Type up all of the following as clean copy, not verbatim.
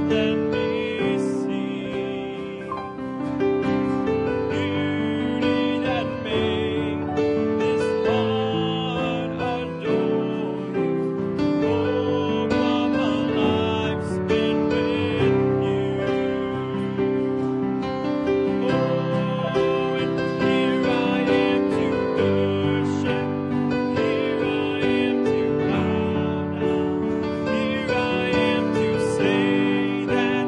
let me see beauty that made this heart adore you. Oh, come a life spent with you. Oh, and here I am to worship. Here I am to bow down. Here I am to say that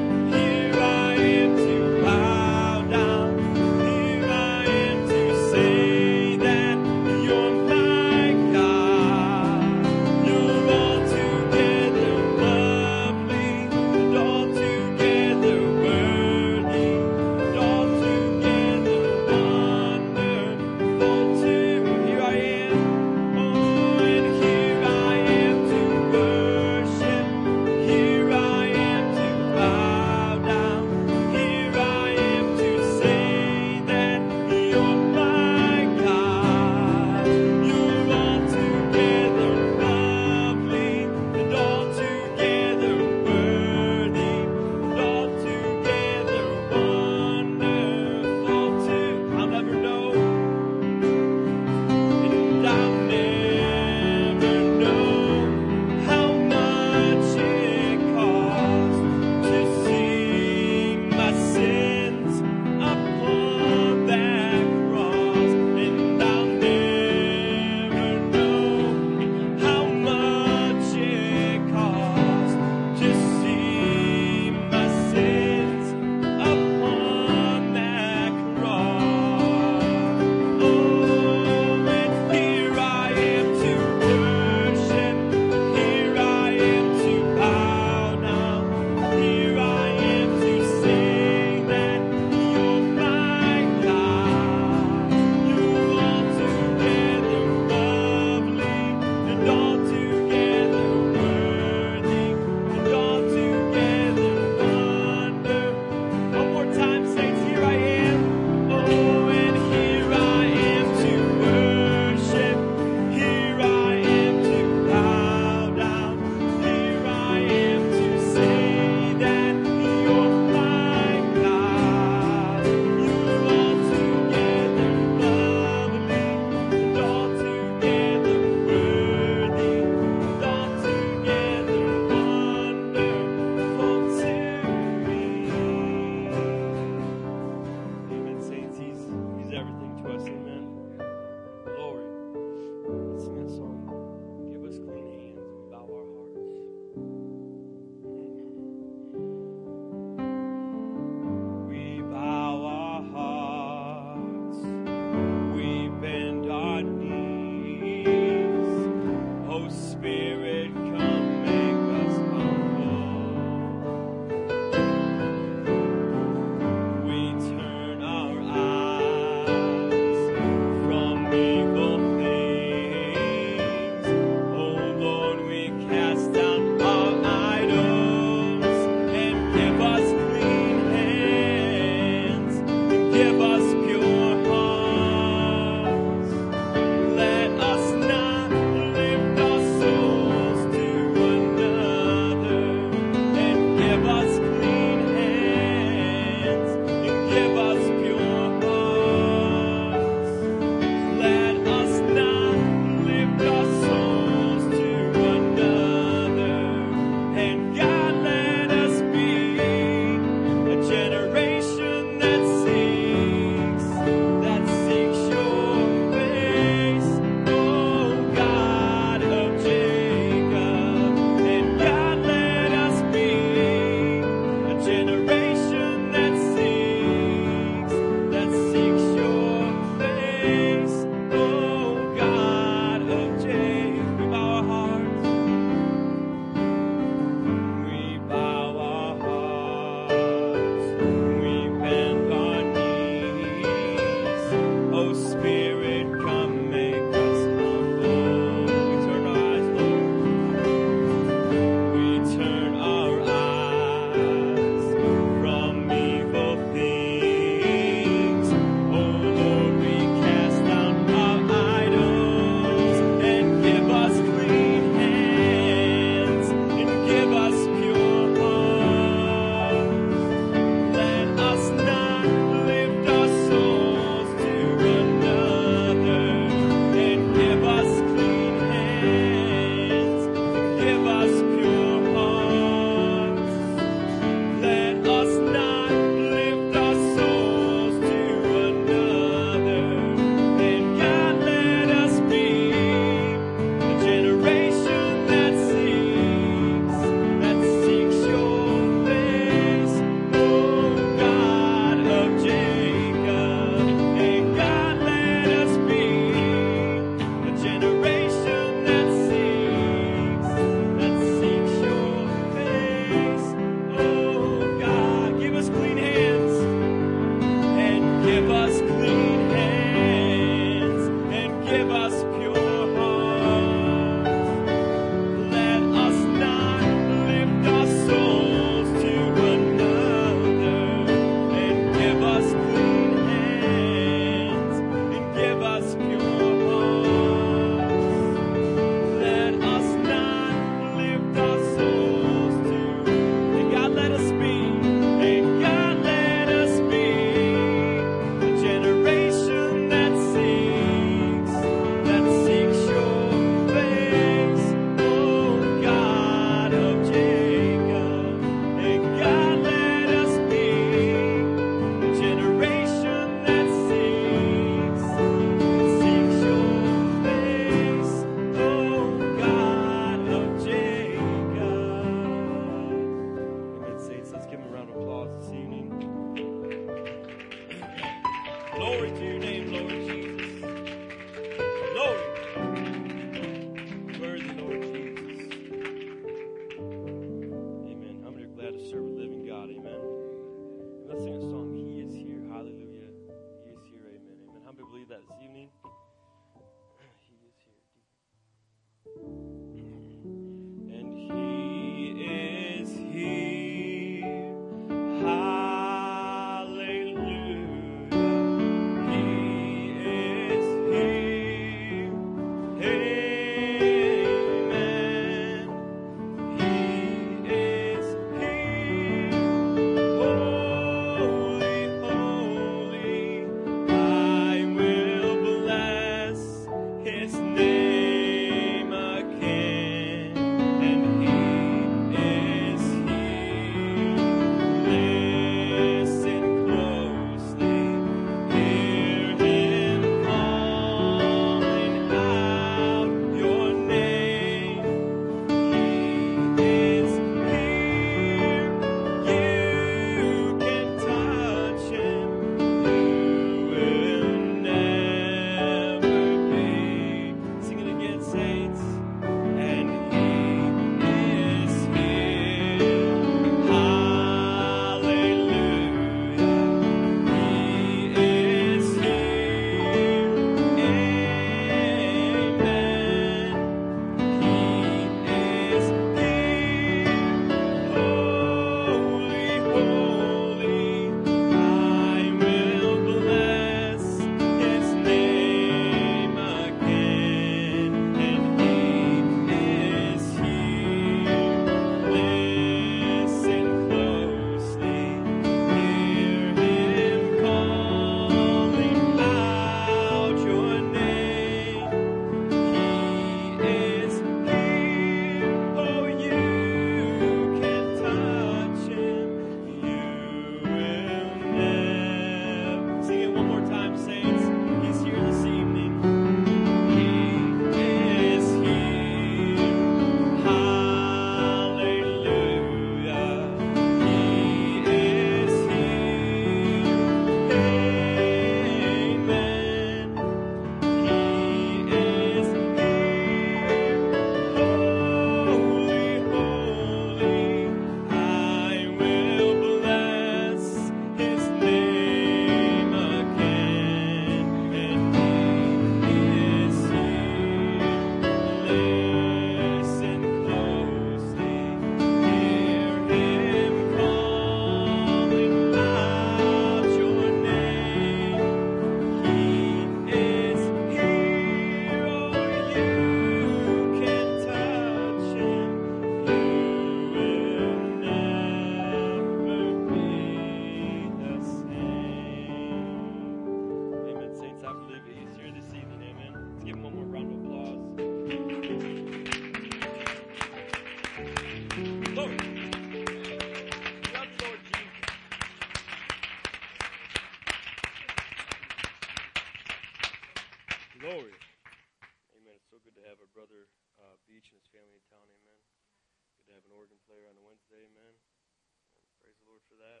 Beach and his family in town, amen. Good to have an organ player on a Wednesday, amen. And praise the Lord for that.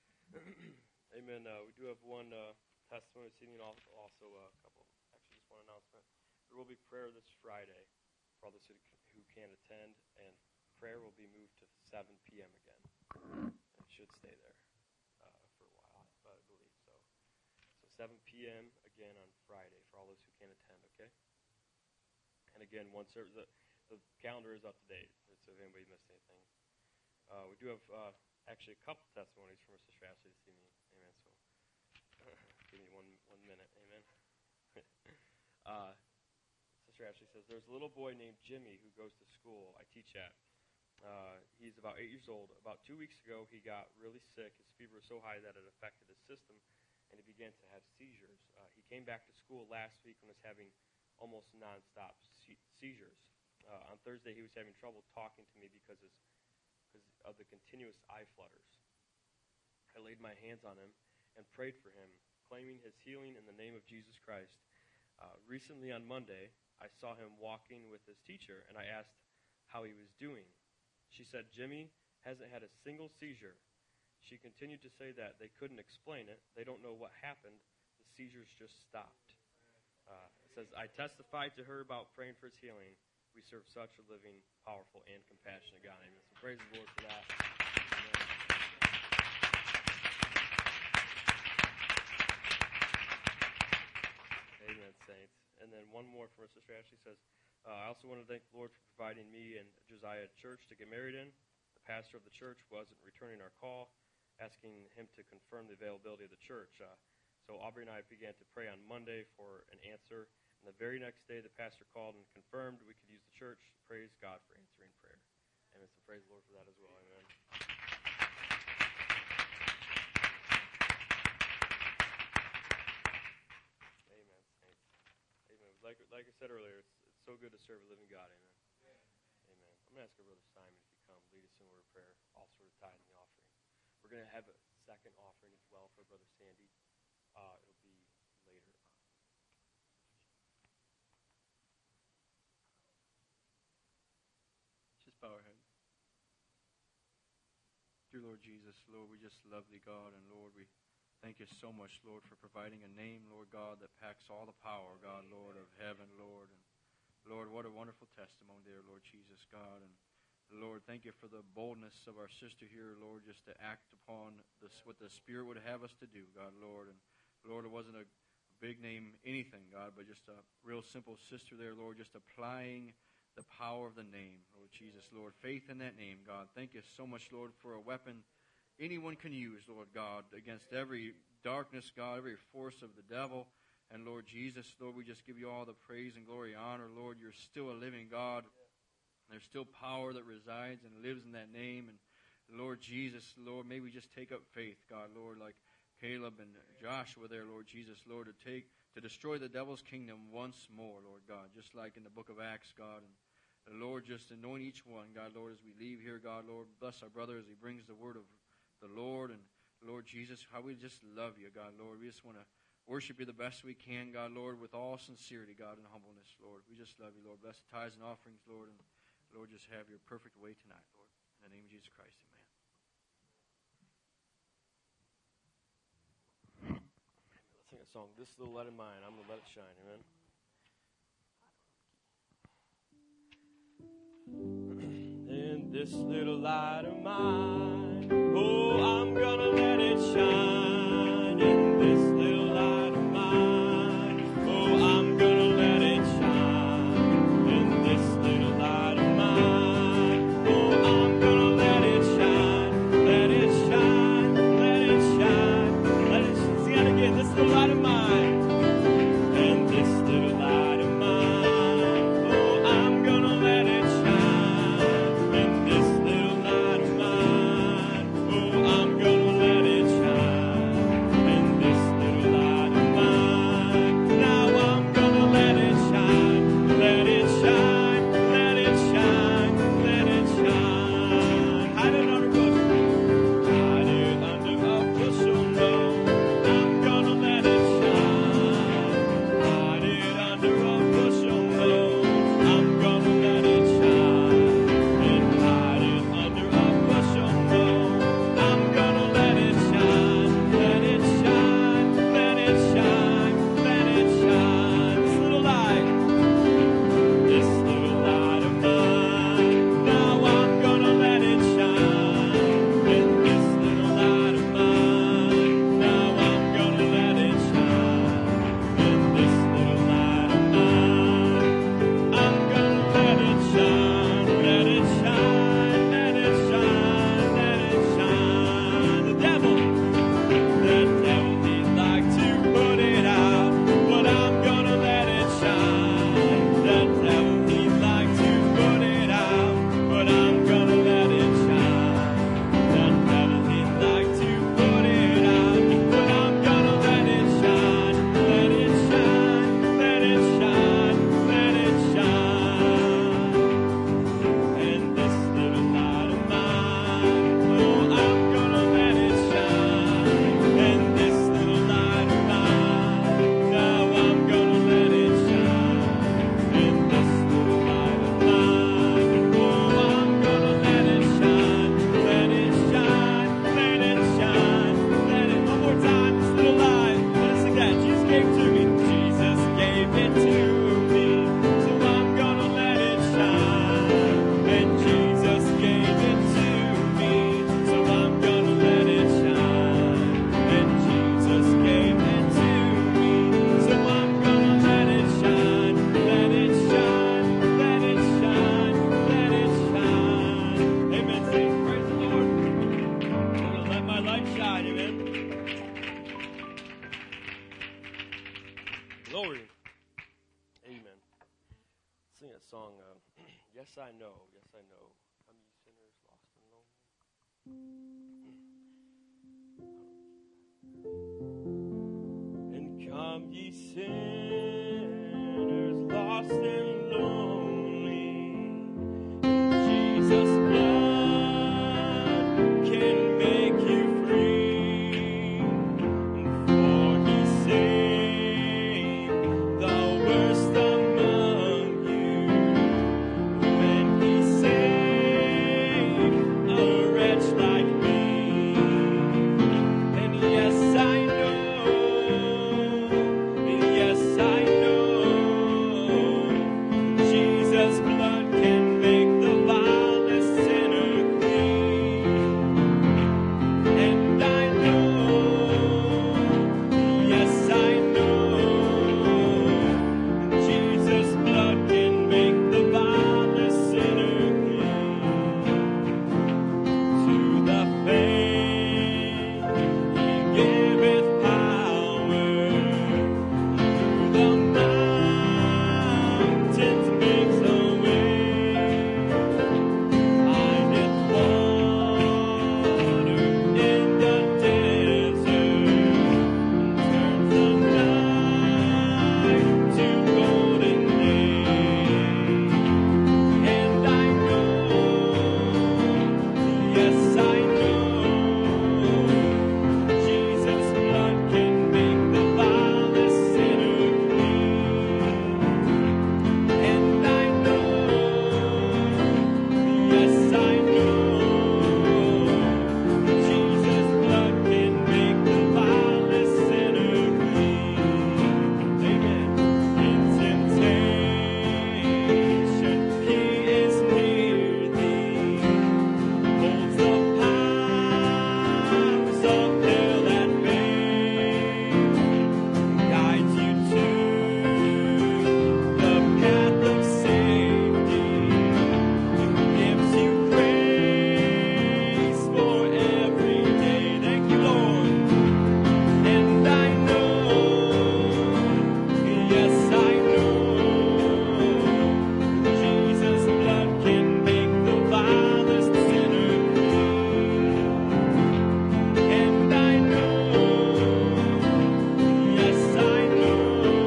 Amen. We do have one testimony this evening, also a couple, actually just one announcement. There will be prayer this Friday for all those who can't attend, and prayer will be moved to 7 p.m. again. And it should stay there for a while, I believe. So 7 p.m. again on Friday for all those who can't attend, okay? again, one service. The calendar is up to date, so if anybody missed anything. We do have actually a couple testimonies from Sister Ashley this evening. Amen. So give me one minute. Amen. Sister Ashley says, there's a little boy named Jimmy who goes to school I teach at. He's about 8 years old. About 2 weeks ago, he got really sick. His fever was so high that it affected his system, and he began to have seizures. He came back to school last week and was having almost nonstop seizures. On Thursday, he was having trouble talking to me because of the continuous eye flutters. I laid my hands on him and prayed for him, claiming his healing in the name of Jesus Christ. Recently on Monday, I saw him walking with his teacher, and I asked how he was doing. She said, Jimmy hasn't had a single seizure. She continued to say that they couldn't explain it. They don't know what happened. The seizures just stopped. It says, I testified to her about praying for his healing. We serve such a living, powerful, and compassionate God. Amen. So praise the Lord for that. Amen. Amen, saints. And then one more from our Sister Ashley says, I also want to thank the Lord for providing me and Josiah a church to get married in. The pastor of the church wasn't returning our call, asking him to confirm the availability of the church. So Aubrey and I began to pray on Monday for an answer. And the very next day, the pastor called and confirmed we could use the church. Praise God for answering prayer. Amen. So praise the Lord for that as well. Amen. Amen, saints. Amen. Like I said earlier, it's so good to serve a living God. Amen. Amen. I'm going to ask our brother Simon if you come, lead us in a word of prayer, also for the tithe and the offering. We're going to have a second offering as well for Brother Sandy. It'll be later on. Just bow our heads. Dear Lord Jesus, Lord, we just love thee, God, and Lord, we thank you so much, Lord, for providing a name, Lord God, that packs all the power, God, Lord of heaven, Lord. And Lord, what a wonderful testimony there, Lord Jesus, God. And Lord, thank you for the boldness of our sister here, Lord, just to act upon this, what the Spirit would have us to do, God, Lord. And Lord, it wasn't a big name anything, God, but just a real simple sister there, Lord, just applying the power of the name, Lord Jesus, Lord. Faith in that name, God. Thank you so much, Lord, for a weapon anyone can use, Lord God, against every darkness, God, every force of the devil. And Lord Jesus, Lord, we just give you all the praise and glory and honor. Lord, you're still a living God. There's still power that resides and lives in that name. And Lord Jesus, Lord, may we just take up faith, God, Lord, like Caleb and Joshua there, Lord Jesus, Lord, to destroy the devil's kingdom once more, Lord God, just like in the book of Acts, God. And Lord, just anoint each one, God, Lord, as we leave here, God, Lord, bless our brother as he brings the word of the Lord. And Lord Jesus, how we just love you, God, Lord. We just want to worship you the best we can, God, Lord, with all sincerity, God, and humbleness, Lord. We just love you, Lord. Bless the tithes and offerings, Lord, and Lord, just have your perfect way tonight, Lord. In the name of Jesus Christ, amen. Let's sing a song, This Little Light of Mine. I'm going to let it shine, amen. And this little light of mine, oh, I'm going to let it shine. And this little light of mine, oh, I'm going to let it shine. And this little light of mine, oh, I'm going to let it shine. Let it shine, let it shine, let it shine. Sing that again, this little light of mine. And this little light of mine, oh, I'm going to let it shine. And this little light of mine, oh, I'm going to let it shine. sing a song, Yes I Know, Yes I Know. Come ye sinners lost and lonely. And come ye sinners lost and lonely. Jesus' blood can make you free. For he saved the worst among you. When he saved a wretch like me. And yes, I know, Jesus' blood can make the vilest sinner clean. And I know, yes, I know, Jesus' blood can make the vilest sinner clean. To the faint he giveth power, through the mountains makes a way, findeth water in the desert, turns the night to golden day. And I know, yes, I know, Jesus' blood can make the vilest sinner clean. And I know, yes, I know, Jesus' blood can make the vilest sinner clean. Amen. In temptation, he is near thee, holds the powers of hell at bay, guides you to the path of safety, gives you grace for every day. Thank you, Lord. And I know, yes, I know, Jesus' blood can make the vilest sinner clean. And I know, yes, I know,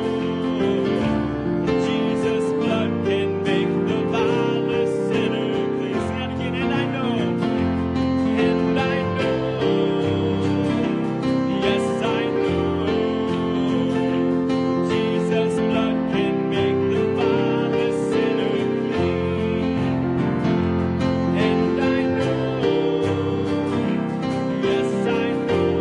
Jesus' blood can make the vilest sinner clean. Sing that again. And I know, yes, I know, Jesus' blood can make the vilest sinner clean. And I know, yes, I know,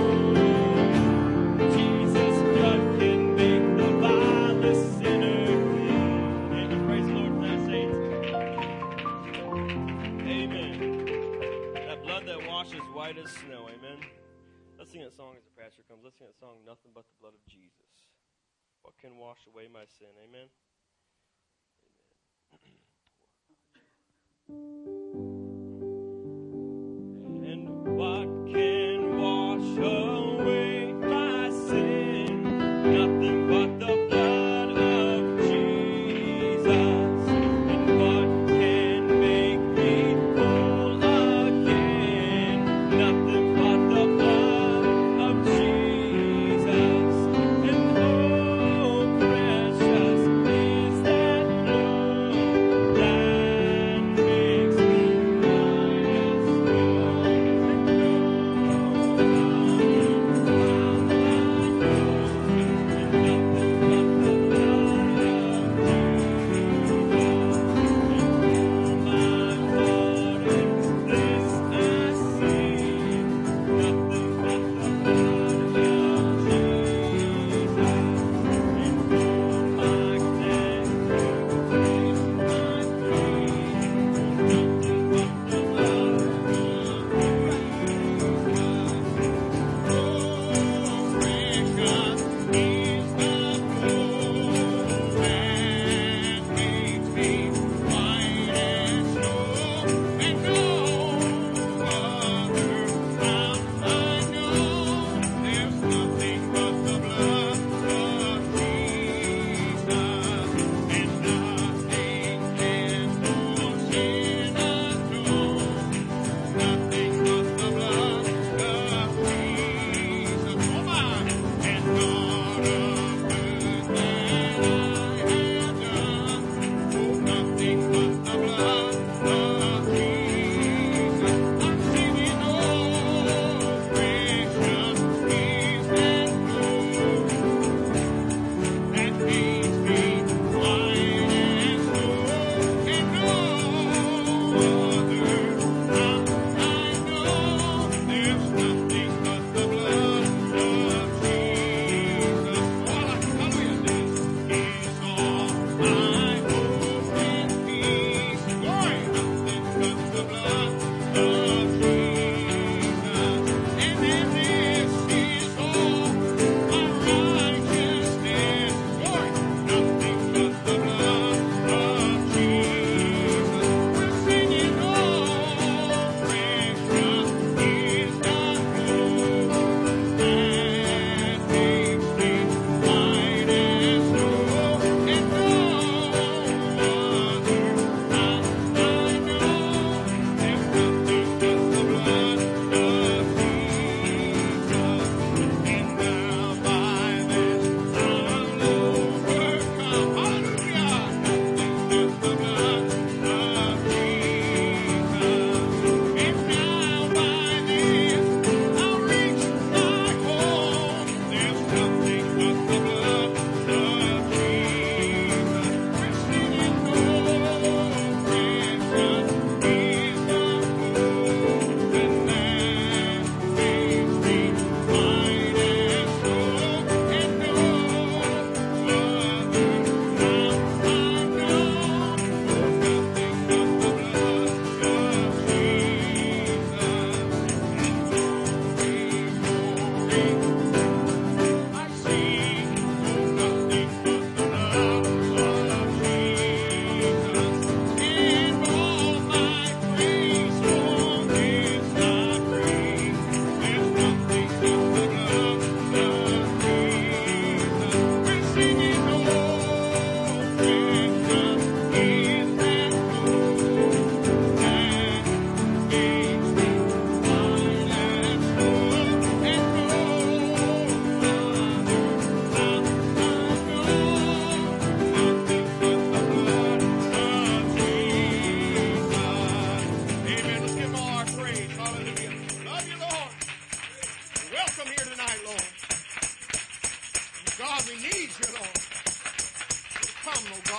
Jesus' blood can make the vilest sinner clean. Amen. Praise the Lord for that, saints. Amen. That blood that washes white as snow. Amen. Let's sing that song as the pastor comes. Let's sing that song, Nothing But the Blood of Jesus. What can wash away my sin? Amen. And what can wash away my sin? Nothing but the blood of Jesus. And what can make me whole again? Nothing but the blood of Jesus. And oh, precious is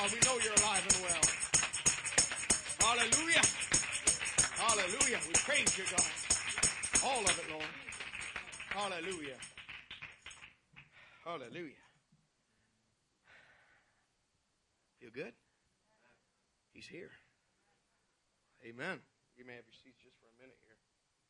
God. We know you're alive and well. Hallelujah. Hallelujah. We praise you, God. All of it, Lord. Hallelujah. Hallelujah. Feel good? He's here. Amen. You may have your seats just for a minute here.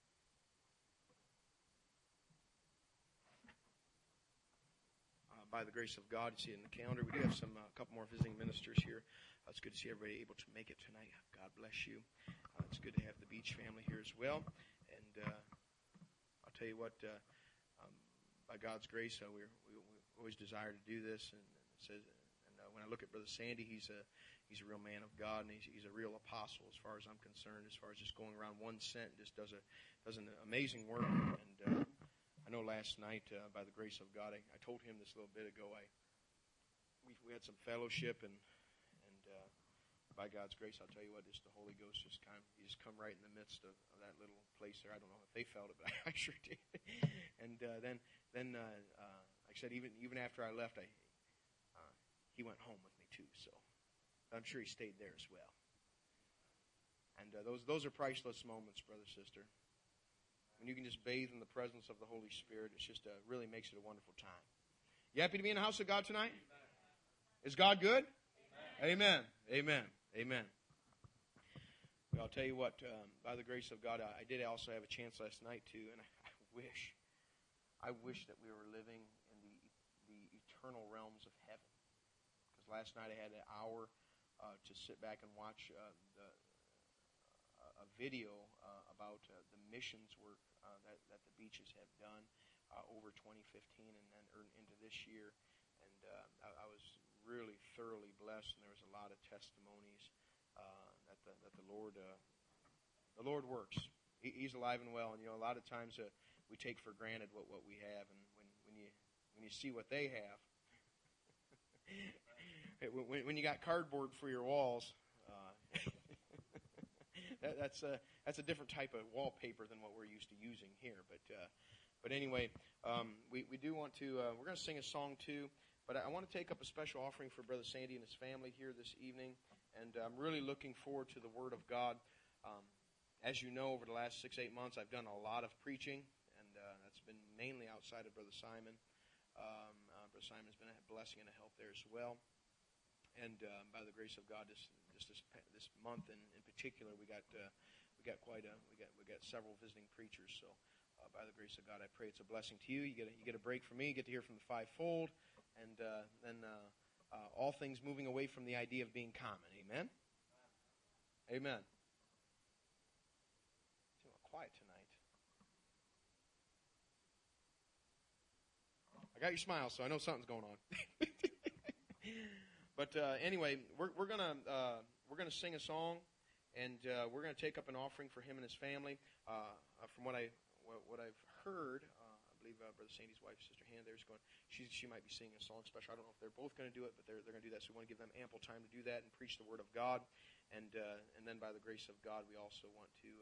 By the grace of God, you see it in the calendar, we do have a couple more visiting ministers here. It's good to see everybody able to make it tonight. God bless you. It's good to have the Beach family here as well. And I'll tell you what, by God's grace, we always desire to do this. And it says, when I look at Brother Sandy, he's a real man of God, and he's a real apostle as far as I'm concerned. As far as just going around one cent, just does an amazing work. And I know last night, by the grace of God, I told him this a little bit ago. We had some fellowship, and by God's grace, I'll tell you what, just the Holy Ghost just come right in the midst of that little place there. I don't know if they felt it, but I sure did. And then, like I said, even after I left, he went home with me too. So I'm sure he stayed there as well. And those are priceless moments, brother, sister. When you can just bathe in the presence of the Holy Spirit, it's just really makes it a wonderful time. You happy to be in the house of God tonight? Is God good? Amen. Amen. Amen. Well, I'll tell you what, by the grace of God, I did also have a chance last night too, and I wish that we were living in the eternal realms of heaven. Because last night I had an hour to sit back and watch a video about the missions work that the beaches have done over 2015 and then into this year. And I was really thoroughly blessed, and there was a lot of testimonies that the Lord works. He's alive and well, and a lot of times we take for granted what we have, and when you see what they have, when you got cardboard for your walls, that's a different type of wallpaper than what we're used to using here. But anyway, we do want to. We're going to sing a song too. But I want to take up a special offering for Brother Sandy and his family here this evening, and I'm really looking forward to the Word of God. As you know, over the last 6-8 months, I've done a lot of preaching, and that's been mainly outside of Brother Simon. Brother Simon's been a blessing and a help there as well. And by the grace of God, this month in particular, we got several visiting preachers. So by the grace of God, I pray it's a blessing to you. You get a break from me. You get to hear from the fivefold. And then all things moving away from the idea of being common. Amen? Amen. It's a little quiet tonight. I got your smile, so I know something's going on. But anyway, we're gonna sing a song, and we're gonna take up an offering for him and his family. From what I've heard. I believe Brother Sandy's wife, Sister Hannah, there's going. She might be singing a song special. I don't know if they're both going to do it, but they're going to do that. So we want to give them ample time to do that and preach the Word of God. And then by the grace of God, we also want to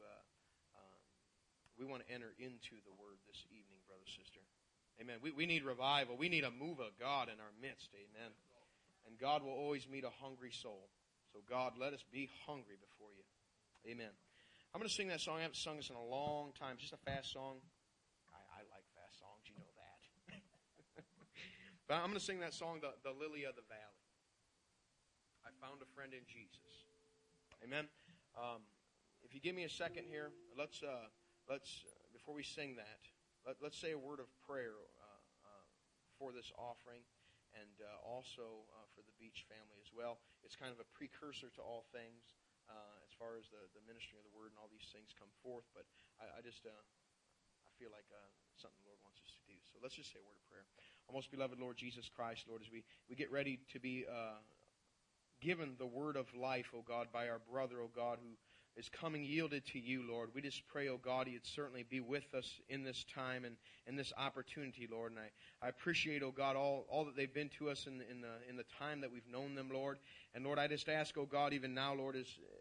enter into the Word this evening, brother, sister. Amen. We need revival. We need a move of God in our midst. Amen. And God will always meet a hungry soul. So God, let us be hungry before you. Amen. I'm going to sing that song. I haven't sung this in a long time. It's just a fast song. I like fast songs, you know that. But I'm going to sing that song, the Lily of the Valley. I found a friend in Jesus. Amen. If you give me a second here, let's before we sing that, let's say a word of prayer for this offering, and also for the Beach family as well. It's kind of a precursor to all things as far as the ministry of the Word and all these things come forth. But I feel like something the Lord wants us to do. So let's just say a word of prayer. Our most beloved Lord Jesus Christ, Lord, as we get ready to be given the word of life, O God, by our brother, O God, who is coming yielded to you, Lord. We just pray, O God, you'd certainly be with us in this time and in this opportunity, Lord. And I appreciate, O God, all that they've been to us in the time that we've known them, Lord. And Lord, I just ask, O God, even now, Lord,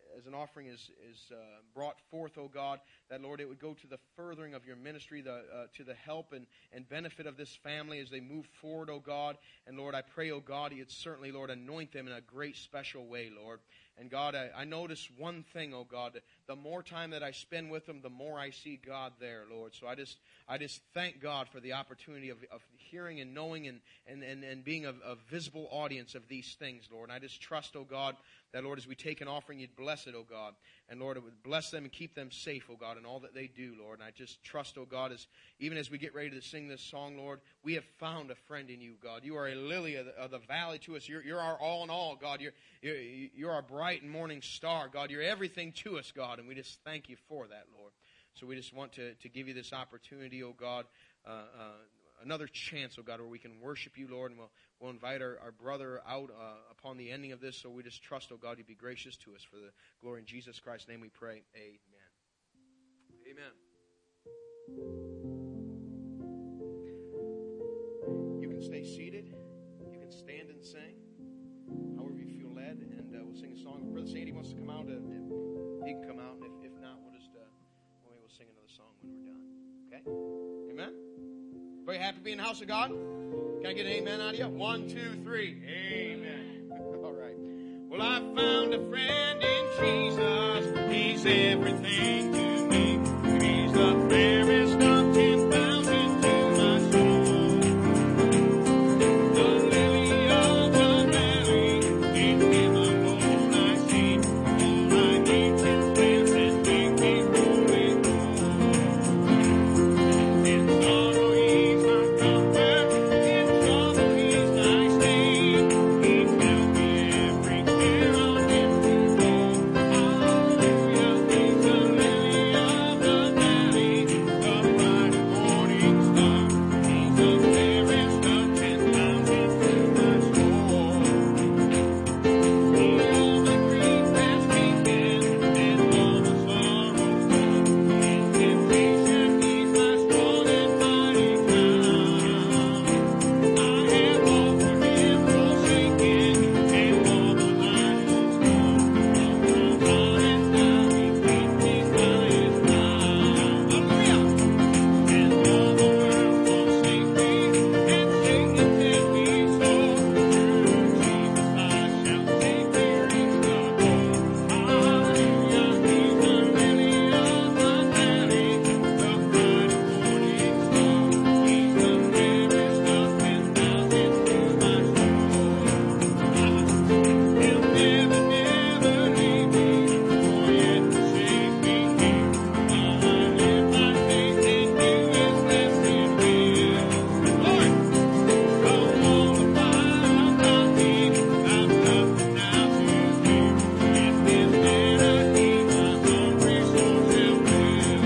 as an offering is brought forth, oh God, that, Lord, it would go to the furthering of your ministry, to the help and benefit of this family as they move forward, oh God. And, Lord, I pray, oh God, you'd certainly, Lord, anoint them in a great special way, Lord. And, God, I notice one thing, oh God, the more time that I spend with them, the more I see God there, Lord. So I just thank God for the opportunity of hearing and knowing and being a visible audience of these things, Lord. And I just trust, oh God, that, Lord, as we take an offering, you'd bless it, oh God. And, Lord, it would bless them and keep them safe, oh God, in all that they do, Lord. And I just trust, oh God, even as we get ready to sing this song, Lord, we have found a friend in you, God. You are a lily of the valley to us. You're our all in all, God. You're our bright and morning star, God. You're everything to us, God. And we just thank you for that, Lord. So we just want to give you this opportunity, oh God, another chance, oh God, where we can worship you, Lord, and we'll invite our brother out upon the ending of this. So we just trust, oh God, you be gracious to us. For the glory in Jesus Christ's name we pray. Amen. Amen. You can stay seated. You can stand and sing, however you feel led, and we'll sing a song. If Brother Sandy wants to come out, he can come out, and if not, we'll sing another song when we're done. Okay? Amen? Very happy to be in the house of God? Can I get an amen out of you? 1, 2, 3. Amen. All right. Well, I found a friend in Jesus. He's everything to me. He's the fairest of 10,000 to my soul. The lily of the valley, in him alone I see. All I need to bless and make me going in sorrow he's my comfort, in trouble he's my stay. He tells me every care on him to go. Hallelujah, he's the lily of the valley, the bright morning star. He's the fairest of 10,000 to my soul. He all my grief has taken, and all the sorrows gone. In temptation he's my strong and mighty tower. I have all for him forsaken, and all the light is gone. From my God and now he keeps me by his power. Hallelujah! And all the world forsake me, and Satan tempt me so. Through Jesus I shall safely reach the goal. Hallelujah, he's the lily of the valley, the bright morning star. He's the fairest of 10,000 to my soul. He'll never, never leave me, nor yet forsake me here. While I live by faith and do his blessed will. Lord, come on the fire about me, I've nothing now to fear. With his banner keep my hungry soul shall fill.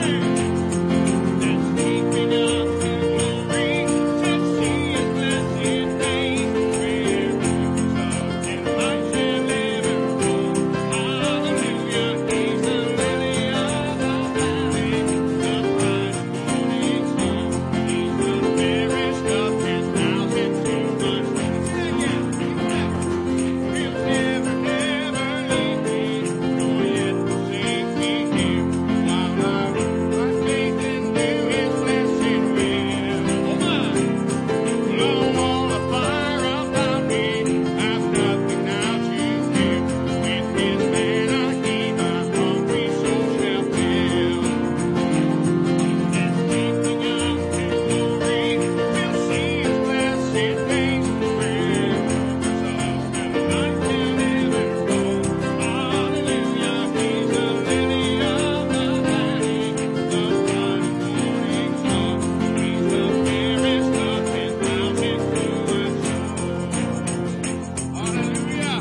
Let's keep me up to glory, to see his blessed face, where rivers of delight shall ever flow. Hallelujah, he's the lily of the valley, the bright morning star. He's the fairest of 10,000 to my soul. Sing it again. He'll never, never leave me, nor yet forsake me here. While I run by faith and do his blessed will. Oh my! Blow all the fire about me, I've nothing now to fear. With his banner keep my hungry soul shall fill. Let's keep me up to glory, we'll see his blessed face, where rivers of delight shall ever flow. Hallelujah, he's the lily of the valley, the bright morning star. He's the fairest of 10,000 to my soul. Hallelujah.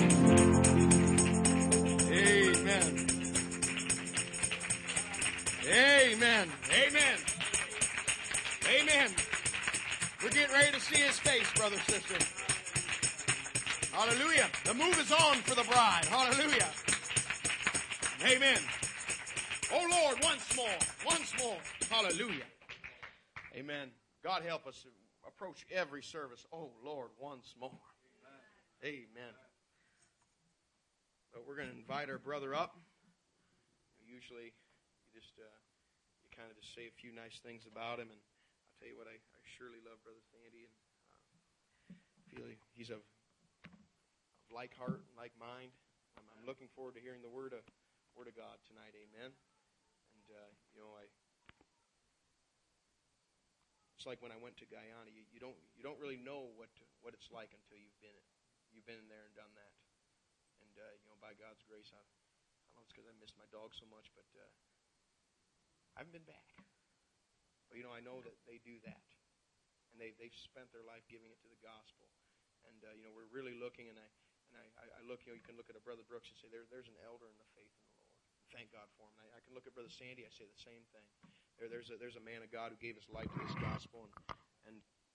Amen. Amen. Amen. Amen. We're getting ready to see his face, brother, sister. Hallelujah. The move is on for the bride. Hallelujah. Amen. Oh, Lord, once more. Once more. Hallelujah. Amen. God help us to approach every service. Oh, Lord, once more. Amen. we're going to invite our brother up. Usually, you just you kind of just say a few nice things about him, and I'll tell you what, I surely love Brother Sandy, and feel he's of like heart and like mind. I'm looking forward to hearing the word of God tonight. Amen. And it's like when I went to Guyana. You don't really know what it's like until you've been in there and done that. And by God's grace, I don't know if it's because I missed my dog so much, but I haven't been back. But I know that they do that, and they've spent their life giving it to the gospel. And we're really looking, and I look. You can look at a Brother Brooks and say there's an elder in the faith in the Lord. Thank God for him. I can look at Brother Sandy. I say the same thing. There's a man of God who gave his life to this gospel, and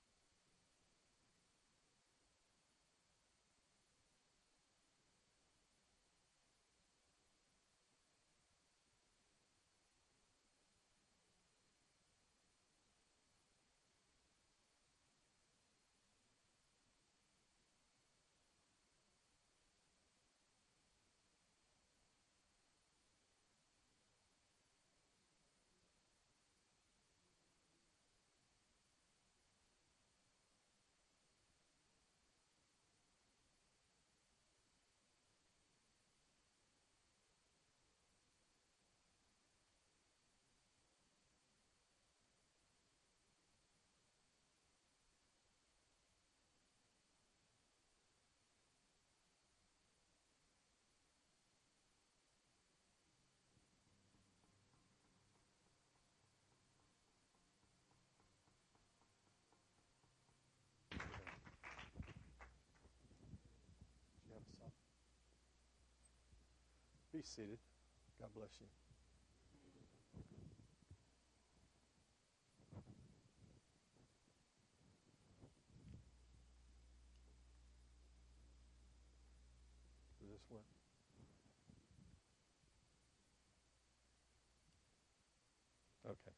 Be seated. God bless you. Does this work? Okay.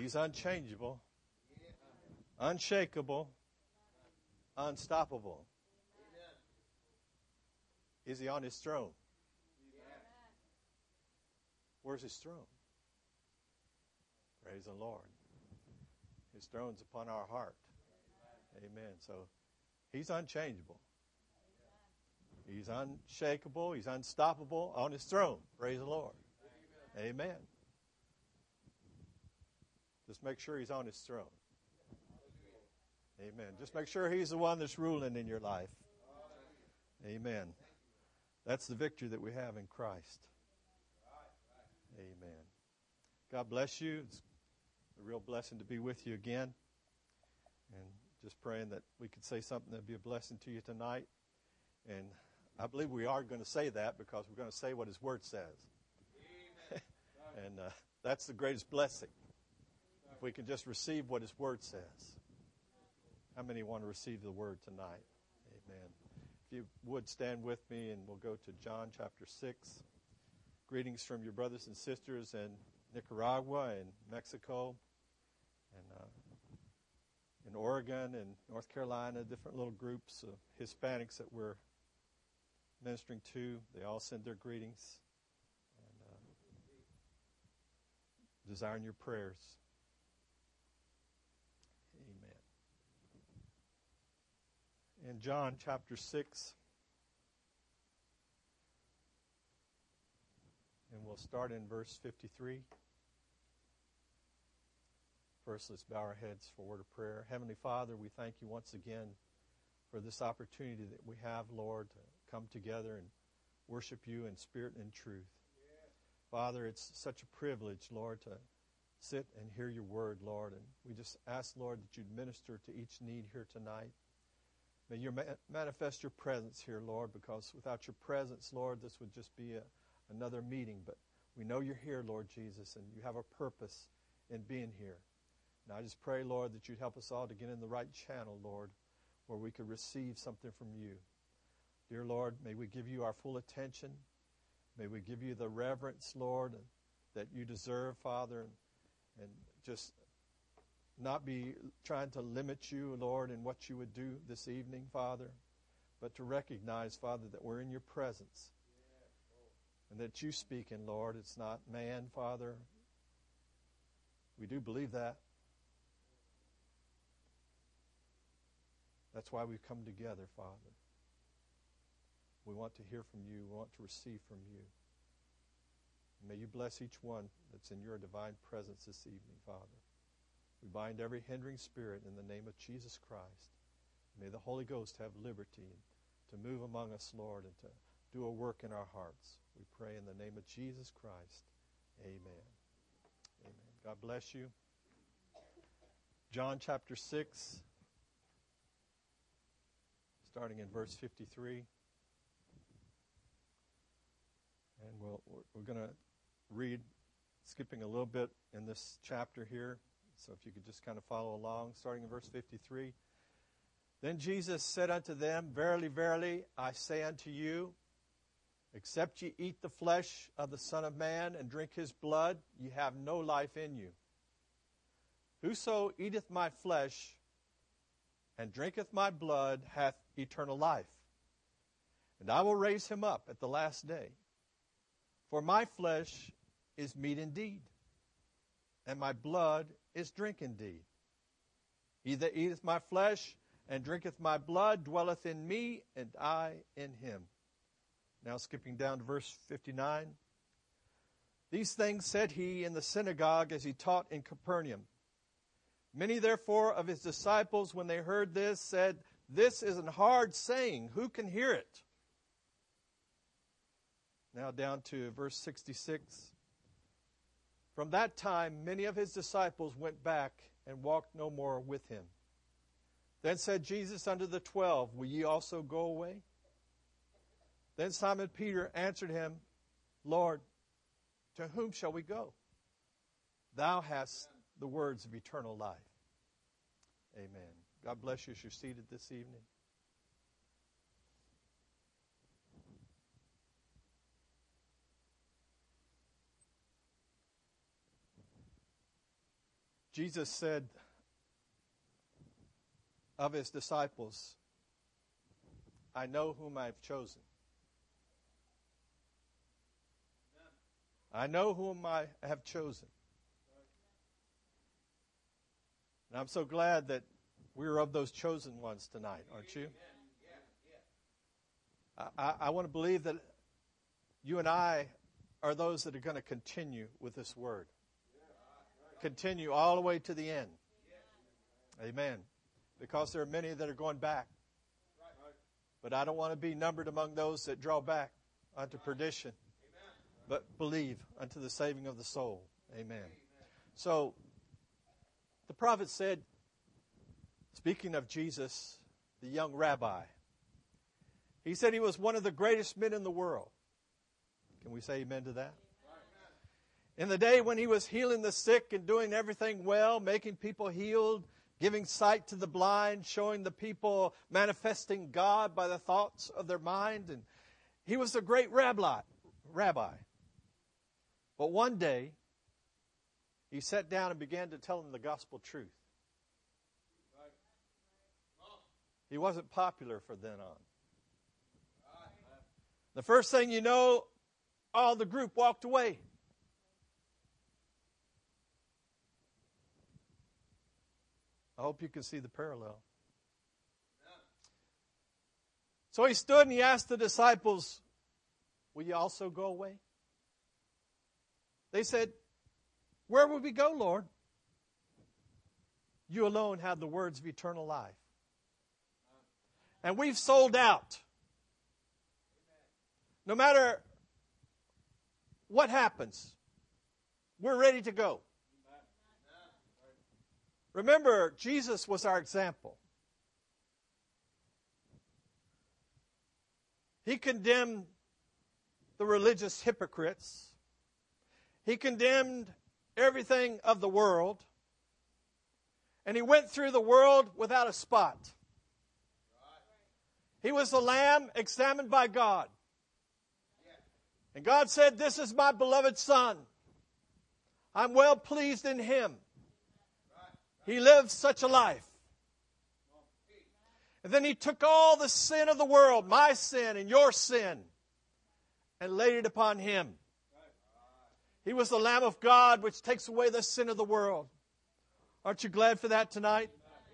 He's unchangeable, unshakable, unstoppable. Is He on His throne? Where's His throne? Praise the Lord. His throne's upon our heart. Amen. So He's unchangeable. He's unshakable. He's unstoppable on His throne. Praise the Lord. Amen. Just make sure He's on His throne. Amen. Just make sure He's the one that's ruling in your life. Amen. That's the victory that we have in Christ. Amen. God bless you. It's a real blessing to be with you again. And just praying that we could say something that would be a blessing to you tonight. And I believe we are going to say that because we're going to say what His Word says. And that's the greatest blessing. If we can just receive what His Word says. How many want to receive the Word tonight? Amen. If you would stand with me, and we'll go to John chapter 6. Greetings from your brothers and sisters in Nicaragua and Mexico and in Oregon and North Carolina, different little groups of Hispanics that we're ministering to. They all send their greetings and desiring your prayers. Amen. In John chapter 6, and we'll start in verse 53. First, let's bow our heads for a word of prayer. Heavenly Father, we thank you once again for this opportunity that we have, Lord, to come together and worship you in spirit and truth. Father, it's such a privilege, Lord, to sit and hear your word, Lord. And we just ask, Lord, that you'd minister to each need here tonight. May you manifest your presence here, Lord, because without your presence, Lord, this would just be another meeting. But we know you're here, Lord Jesus, and you have a purpose in being here. And I just pray, Lord, that you'd help us all to get in the right channel, Lord, where we could receive something from you. Dear Lord, may we give you our full attention. May we give you the reverence, Lord, that you deserve, Father, and just not be trying to limit you, Lord, in what you would do this evening, Father, but to recognize, Father, that we're in your presence and that you speaking, Lord. It's not man, Father. We do believe that. That's why we've come together, Father. We want to hear from you. We want to receive from you. May you bless each one that's in your divine presence this evening, Father. We bind every hindering spirit in the name of Jesus Christ. May the Holy Ghost have liberty to move among us, Lord, and to do a work in our hearts. We pray in the name of Jesus Christ. Amen. Amen. God bless you. John chapter 6, starting in verse 53. And we're going to read, skipping a little bit in this chapter here. So if you could just kind of follow along, starting in verse 53. Then Jesus said unto them, Verily, verily, I say unto you, except ye eat the flesh of the Son of Man and drink his blood, ye have no life in you. Whoso eateth my flesh and drinketh my blood hath eternal life. And I will raise him up at the last day. For my flesh is meat indeed, and my blood is drink indeed. He that eateth my flesh and drinketh my blood dwelleth in me, and I in him. Now skipping down to verse 59. These things said he in the synagogue as he taught in Capernaum. Many therefore of his disciples, when they heard this, said, This is an hard saying. Who can hear it? Now down to verse 66. From that time, many of his disciples went back and walked no more with him. Then said Jesus unto the 12, Will ye also go away? Then Simon Peter answered him, Lord, to whom shall we go? Thou hast the words of eternal life. Amen. God bless you as you're seated this evening. Jesus said of his disciples, I know whom I have chosen. I know whom I have chosen. And I'm so glad that we're of those chosen ones tonight, aren't you? I want to believe that you and I are those that are going to continue with this word. Continue all the way to the end. Amen. Because there are many that are going back. But I don't want to be numbered among those that draw back unto perdition, but believe unto the saving of the soul. Amen. So, the prophet said, speaking of Jesus, the young rabbi, he said he was one of the greatest men in the world. Can we say amen to that? In the day when he was healing the sick and doing everything well, making people healed, giving sight to the blind, showing the people, manifesting God by the thoughts of their mind. And he was a great rabbi. But one day, he sat down and began to tell them the gospel truth. He wasn't popular from then on. The first thing you know, all the group walked away. I hope you can see the parallel. So he stood and he asked the disciples, will you also go away? They said, where will we go, Lord? You alone have the words of eternal life. And we've sold out. No matter what happens, we're ready to go. Remember, Jesus was our example. He condemned the religious hypocrites. He condemned everything of the world. And he went through the world without a spot. He was the Lamb examined by God. And God said, this is my beloved Son. I'm well pleased in Him. He lived such a life. And then He took all the sin of the world, my sin and your sin, and laid it upon Him. He was the Lamb of God which takes away the sin of the world. Aren't you glad for that tonight?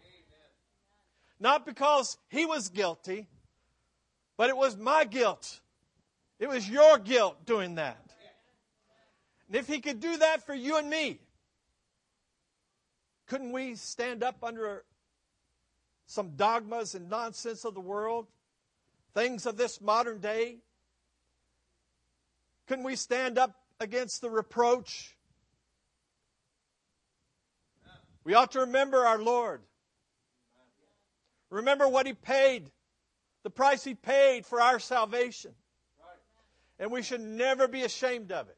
Not because He was guilty, but it was my guilt. It was your guilt doing that. And if He could do that for you and me, couldn't we stand up under some dogmas and nonsense of the world? Things of this modern day? Couldn't we stand up against the reproach? We ought to remember our Lord. Remember what He paid, the price He paid for our salvation. And we should never be ashamed of it.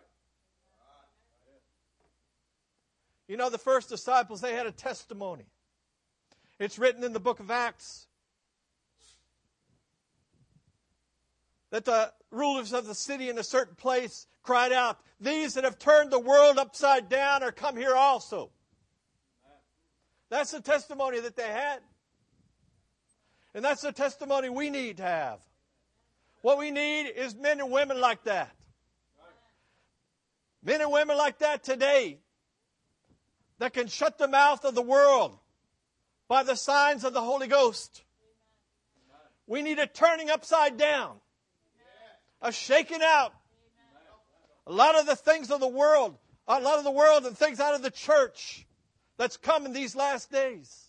You know, the first disciples, they had a testimony. It's written in the book of Acts that the rulers of the city in a certain place cried out, these that have turned the world upside down are come here also. That's the testimony that they had. And that's the testimony we need to have. What we need is men and women like that. Men and women like that today that can shut the mouth of the world by the signs of the Holy Ghost. We need a turning upside down, a shaking out. A lot of the things of the world, a lot of the world and things out of the church that's come in these last days.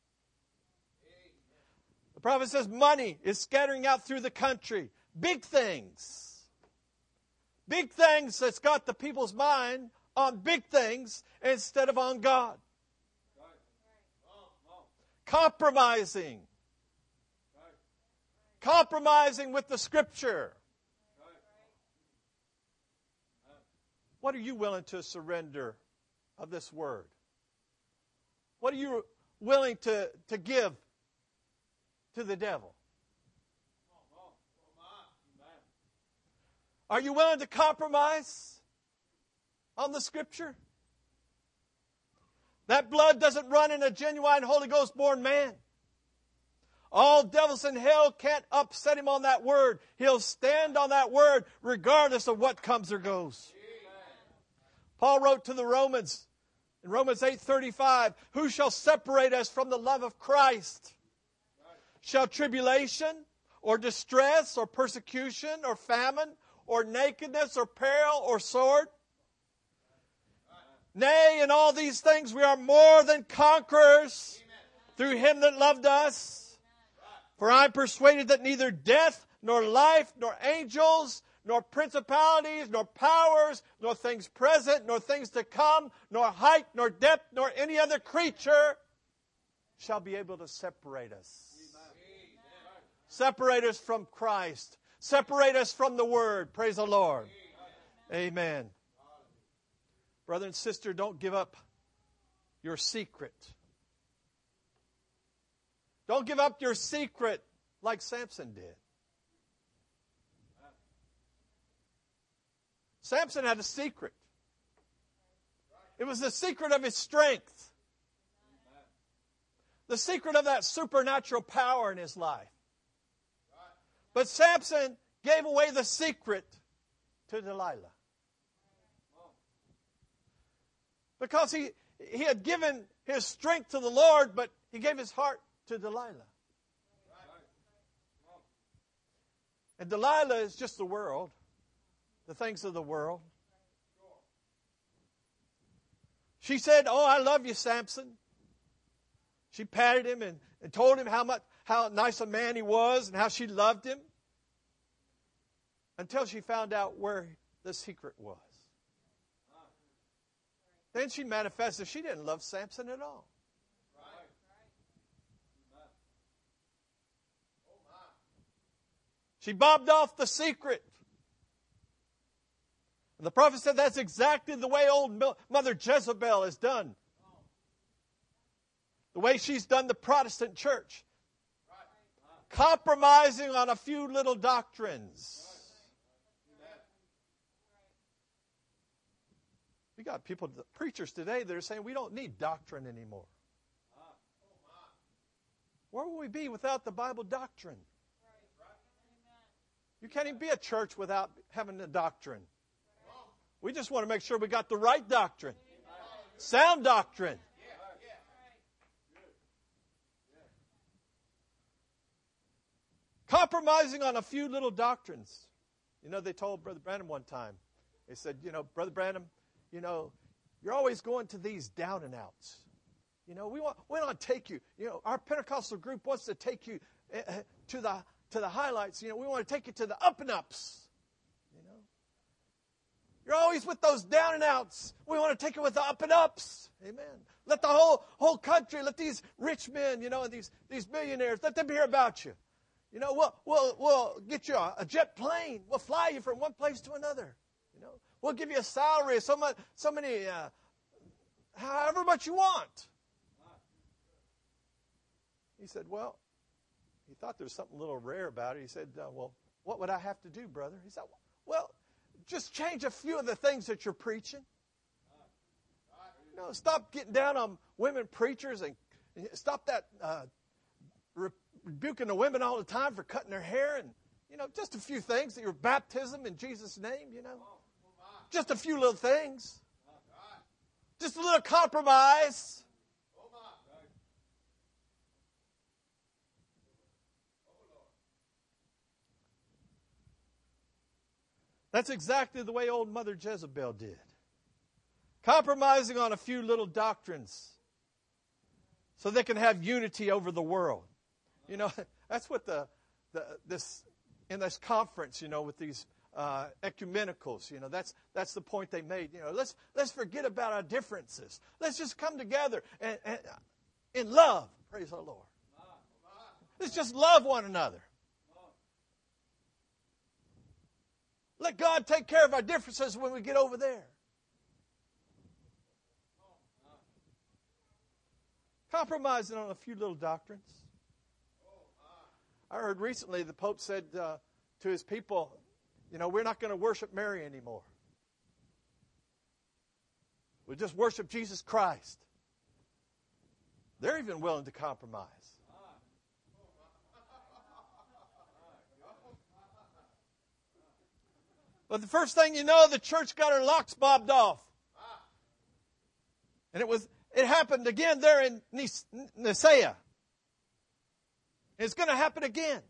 The prophet says money is scattering out through the country. Big things. Big things that's got the people's mind on big things instead of on God. Compromising. Compromising with the Scripture. What are you willing to surrender of this word? What are you willing to give to the devil? Are you willing to compromise on the Scripture? That blood doesn't run in a genuine Holy Ghost born man. All devils in hell can't upset him on that word. He'll stand on that word regardless of what comes or goes. Paul wrote to the Romans in Romans 8:35, who shall separate us from the love of Christ? Shall tribulation or distress or persecution or famine or nakedness or peril or sword? Nay, in all these things we are more than conquerors through him that loved us. For I am persuaded that neither death, nor life, nor angels, nor principalities, nor powers, nor things present, nor things to come, nor height, nor depth, nor any other creature shall be able to separate us. Separate us from Christ. Separate us from the Word. Praise the Lord. Amen. Brother and sister, don't give up your secret. Don't give up your secret like Samson did. Samson had a secret. It was the secret of his strength. The secret of that supernatural power in his life. But Samson gave away the secret to Delilah. Because he had given his strength to the Lord, but he gave his heart to Delilah. And Delilah is just the world, the things of the world. She said, "Oh, I love you, Samson." She patted him and told him how nice a man he was and how she loved him, until she found out where the secret was. Then she manifested she didn't love Samson at all. She bobbed off the secret. And the prophet said that's exactly the way old Mother Jezebel has done. The way she's done the Protestant church. Compromising on a few little doctrines. You got people, preachers today that are saying we don't need doctrine anymore. Where will we be without the Bible doctrine? You can't even be a church without having the doctrine. We just want to make sure we got the right doctrine. Sound doctrine. Compromising on a few little doctrines. You know, they told Brother Branham one time, they said, Brother Branham, you're always going to these down and outs. We want to take you. Our Pentecostal group wants to take you to the highlights. We want to take you to the up and ups. You're always with those down and outs. We want to take you with the up and ups. Amen. Let the whole country, let these rich men, and these millionaires, let them hear about you. We'll get you a jet plane. We'll fly you from one place to another. We'll give you a salary of so many, however much you want. He said, well, he thought there was something a little rare about it. He said, well, what would I have to do, brother? He said, well, just change a few of the things that you're preaching. Stop getting down on women preachers and stop that rebuking the women all the time for cutting their hair and, just a few things. Your baptism in Jesus' name, Just a few little things. Just a little compromise. That's exactly the way old Mother Jezebel did. Compromising on a few little doctrines so they can have unity over the world. That's what in this conference, with these ecumenicals, that's the point they made. Let's forget about our differences. Let's just come together and in love. Praise the Lord. Let's just love one another. Let God take care of our differences when we get over there. Compromising on a few little doctrines. I heard recently the Pope said to his people, we're not going to worship Mary anymore. We just worship Jesus Christ. They're even willing to compromise. But the first thing you know, the church got her locks bobbed off. And it happened again there in Nicaea. It's going to happen again.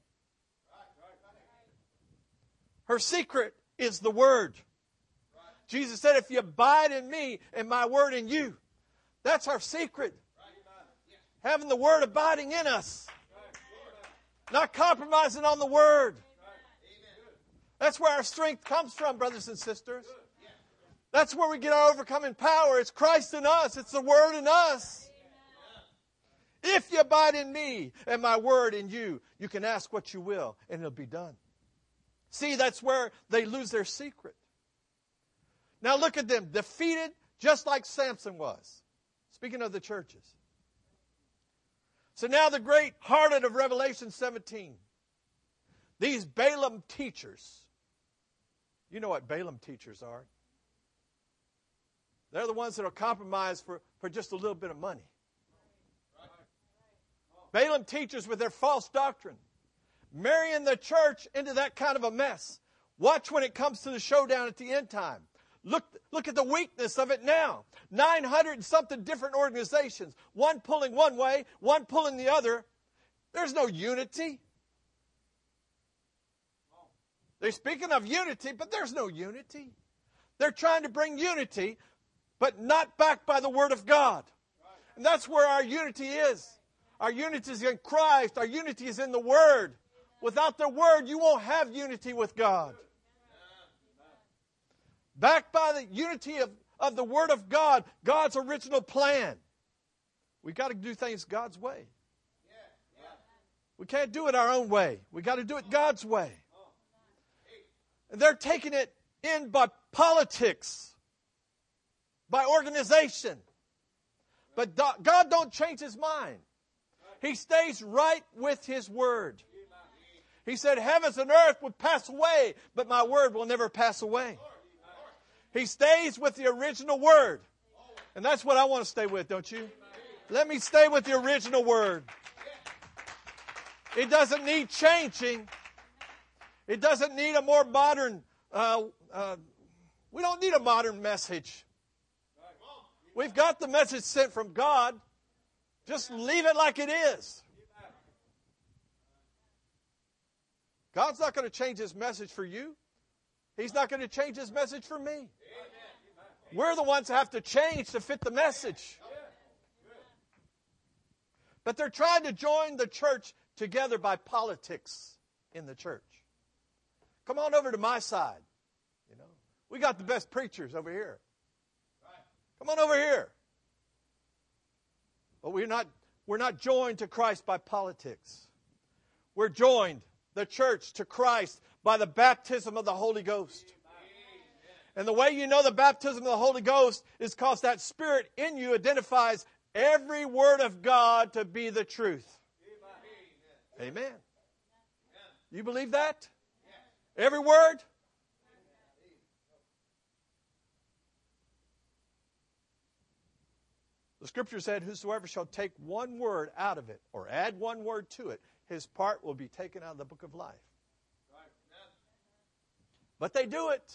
Her secret is the Word. Jesus said, if you abide in me and my Word in you, that's our secret. Having the Word abiding in us. Not compromising on the Word. That's where our strength comes from, brothers and sisters. That's where we get our overcoming power. It's Christ in us. It's the Word in us. If you abide in me and my Word in you, you can ask what you will and it'll be done. See, that's where they lose their secret. Now look at them, defeated just like Samson was. Speaking of the churches. So now the great harlot of Revelation 17. These Balaam teachers. You know what Balaam teachers are. They're the ones that will compromise for just a little bit of money. Balaam teachers with their false doctrine. Marrying the church into that kind of a mess. Watch when it comes to the showdown at the end time. Look at the weakness of it now. 900 and something different organizations. One pulling one way, one pulling the other. There's no unity. They're speaking of unity, but there's no unity. They're trying to bring unity, but not backed by the Word of God. And that's where our unity is. Our unity is in Christ. Our unity is in the Word. Without the Word, you won't have unity with God. Backed by the unity of the Word of God, God's original plan. We've got to do things God's way. We can't do it our own way. We've got to do it God's way. And they're taking it in by politics, by organization. But God don't change His mind. He stays right with His Word. He said, heavens and earth would pass away, but my Word will never pass away. He stays with the original Word. And that's what I want to stay with, don't you? Let me stay with the original Word. It doesn't need changing. It doesn't need a more modern, we don't need a modern message. We've got the message sent from God. Just leave it like it is. God's not going to change His message for you. He's not going to change His message for me. We're the ones that have to change to fit the message. But they're trying to join the church together by politics in the church. Come on over to my side. You know, we got the best preachers over here. Come on over here. But we're not joined to Christ by politics. We're joined, the church, to Christ by the baptism of the Holy Ghost. And the way you know the baptism of the Holy Ghost is because that Spirit in you identifies every word of God to be the truth. Amen. You believe that? Every word? The Scripture said, whosoever shall take one word out of it or add one word to it, his part will be taken out of the book of life. But they do it.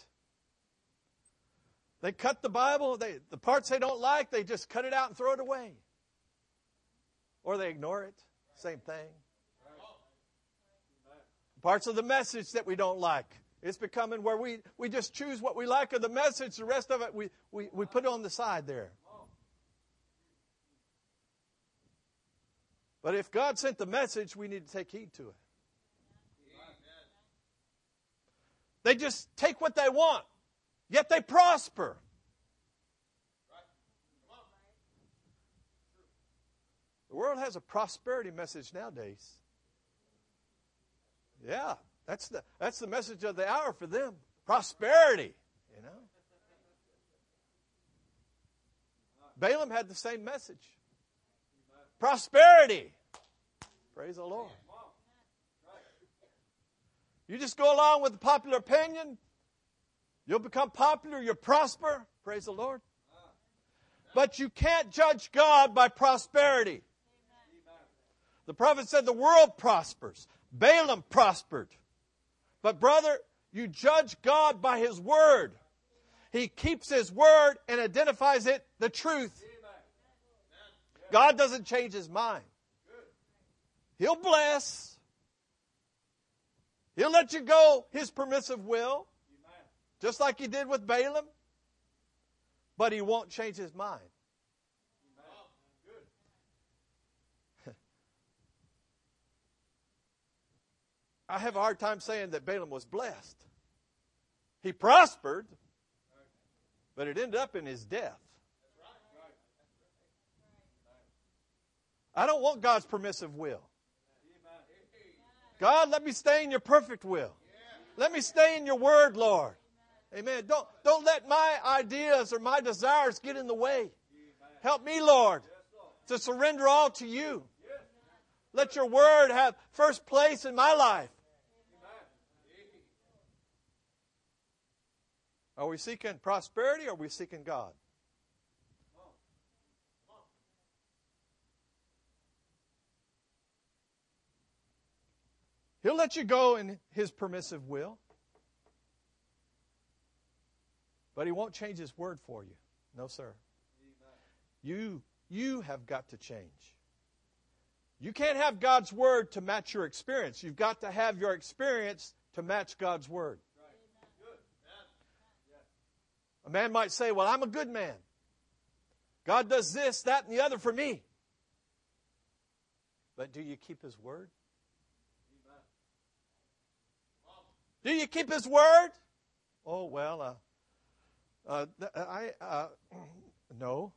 They cut the Bible. The parts they don't like, they just cut it out and throw it away. Or they ignore it. Same thing. Parts of the message that we don't like. It's becoming where we just choose what we like of the message. The rest of it we put on the side there. But if God sent the message, we need to take heed to it. They just take what they want, yet they prosper. The world has a prosperity message nowadays. Yeah, that's the message of the hour for them. Prosperity, you know. Balaam had the same message. Prosperity. Praise the Lord. You just go along with the popular opinion. You'll become popular. You'll prosper. Praise the Lord. But you can't judge God by prosperity. The prophet said the world prospers. Balaam prospered. But brother, you judge God by His Word. He keeps His Word and identifies it the truth. God doesn't change His mind. He'll bless. He'll let you go His permissive will, just like He did with Balaam. But He won't change His mind. I have a hard time saying that Balaam was blessed. He prospered, but it ended up in his death. I don't want God's permissive will. God, let me stay in your perfect will. Let me stay in your word, Lord. Amen. Don't let my ideas or my desires get in the way. Help me, Lord, to surrender all to you. Let your word have first place in my life. Are we seeking prosperity or are we seeking God? He'll let you go in His permissive will. But He won't change His word for you. No, sir. You have got to change. You can't have God's word to match your experience. You've got to have your experience to match God's word. A man might say, well, I'm a good man. God does this, that, and the other for me. But do you keep His word? Do you keep His word? Oh, well, no.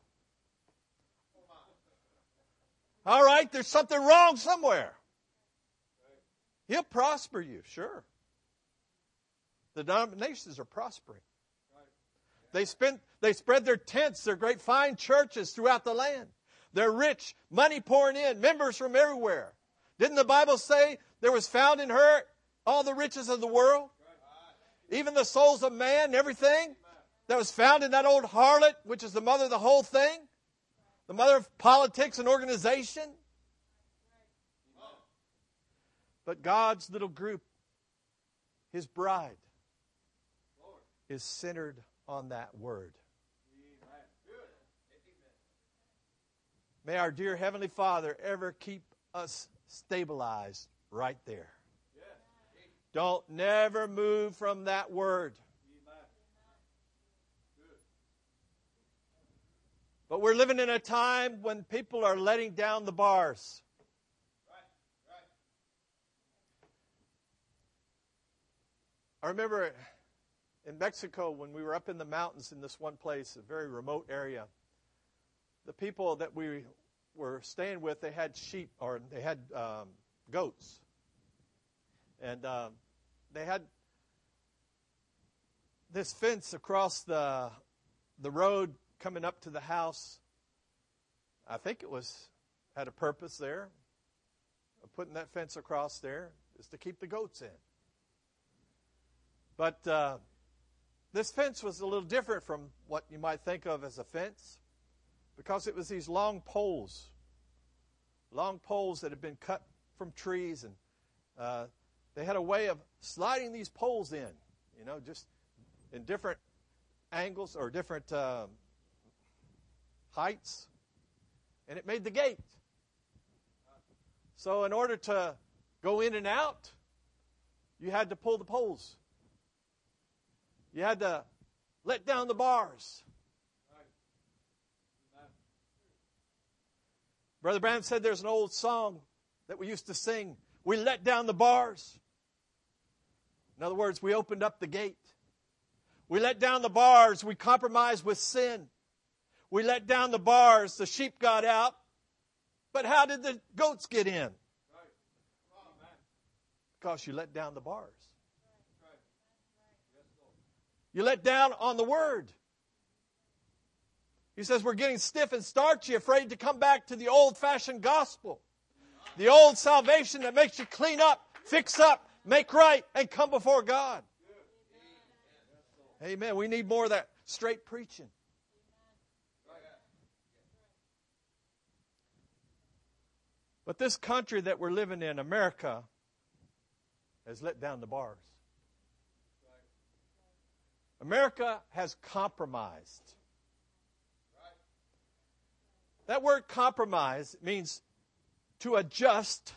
All right, there's something wrong somewhere. He'll prosper you, sure. The denominations are prospering. They spread their tents, their great fine churches throughout the land. They're rich, money pouring in, members from everywhere. Didn't the Bible say there was found in her all the riches of the world? Even the souls of man, everything that was found in that old harlot, which is the mother of the whole thing. The mother of politics and organization. But God's little group, His bride, is centered on that word. May our dear Heavenly Father ever keep us stabilized right there. Don't never move from that word. But we're living in a time when people are letting down the bars. I remember in Mexico when we were up in the mountains in this one place, a very remote area, the people that we were staying with, they had sheep, or they had goats. And they had this fence across the road coming up to the house. I think it had a purpose there of putting that fence across there, is to keep the goats in. But this fence was a little different from what you might think of as a fence, because it was these long poles that had been cut from trees, and they had a way of sliding these poles in, just in different angles or different heights, and it made the gate. So in order to go in and out, you had to pull the poles. You had to let down the bars. Brother Branham said there's an old song that we used to sing. We let down the bars. In other words, we opened up the gate. We let down the bars. We compromised with sin. We let down the bars. The sheep got out. But how did the goats get in? Because you let down the bars. You let down on the word. He says we're getting stiff and starchy, afraid to come back to the old-fashioned gospel. The old salvation that makes you clean up, fix up, make right, and come before God. Amen. We need more of that straight preaching. But this country that we're living in, America, has let down the bars. America has compromised. That word compromise means to adjust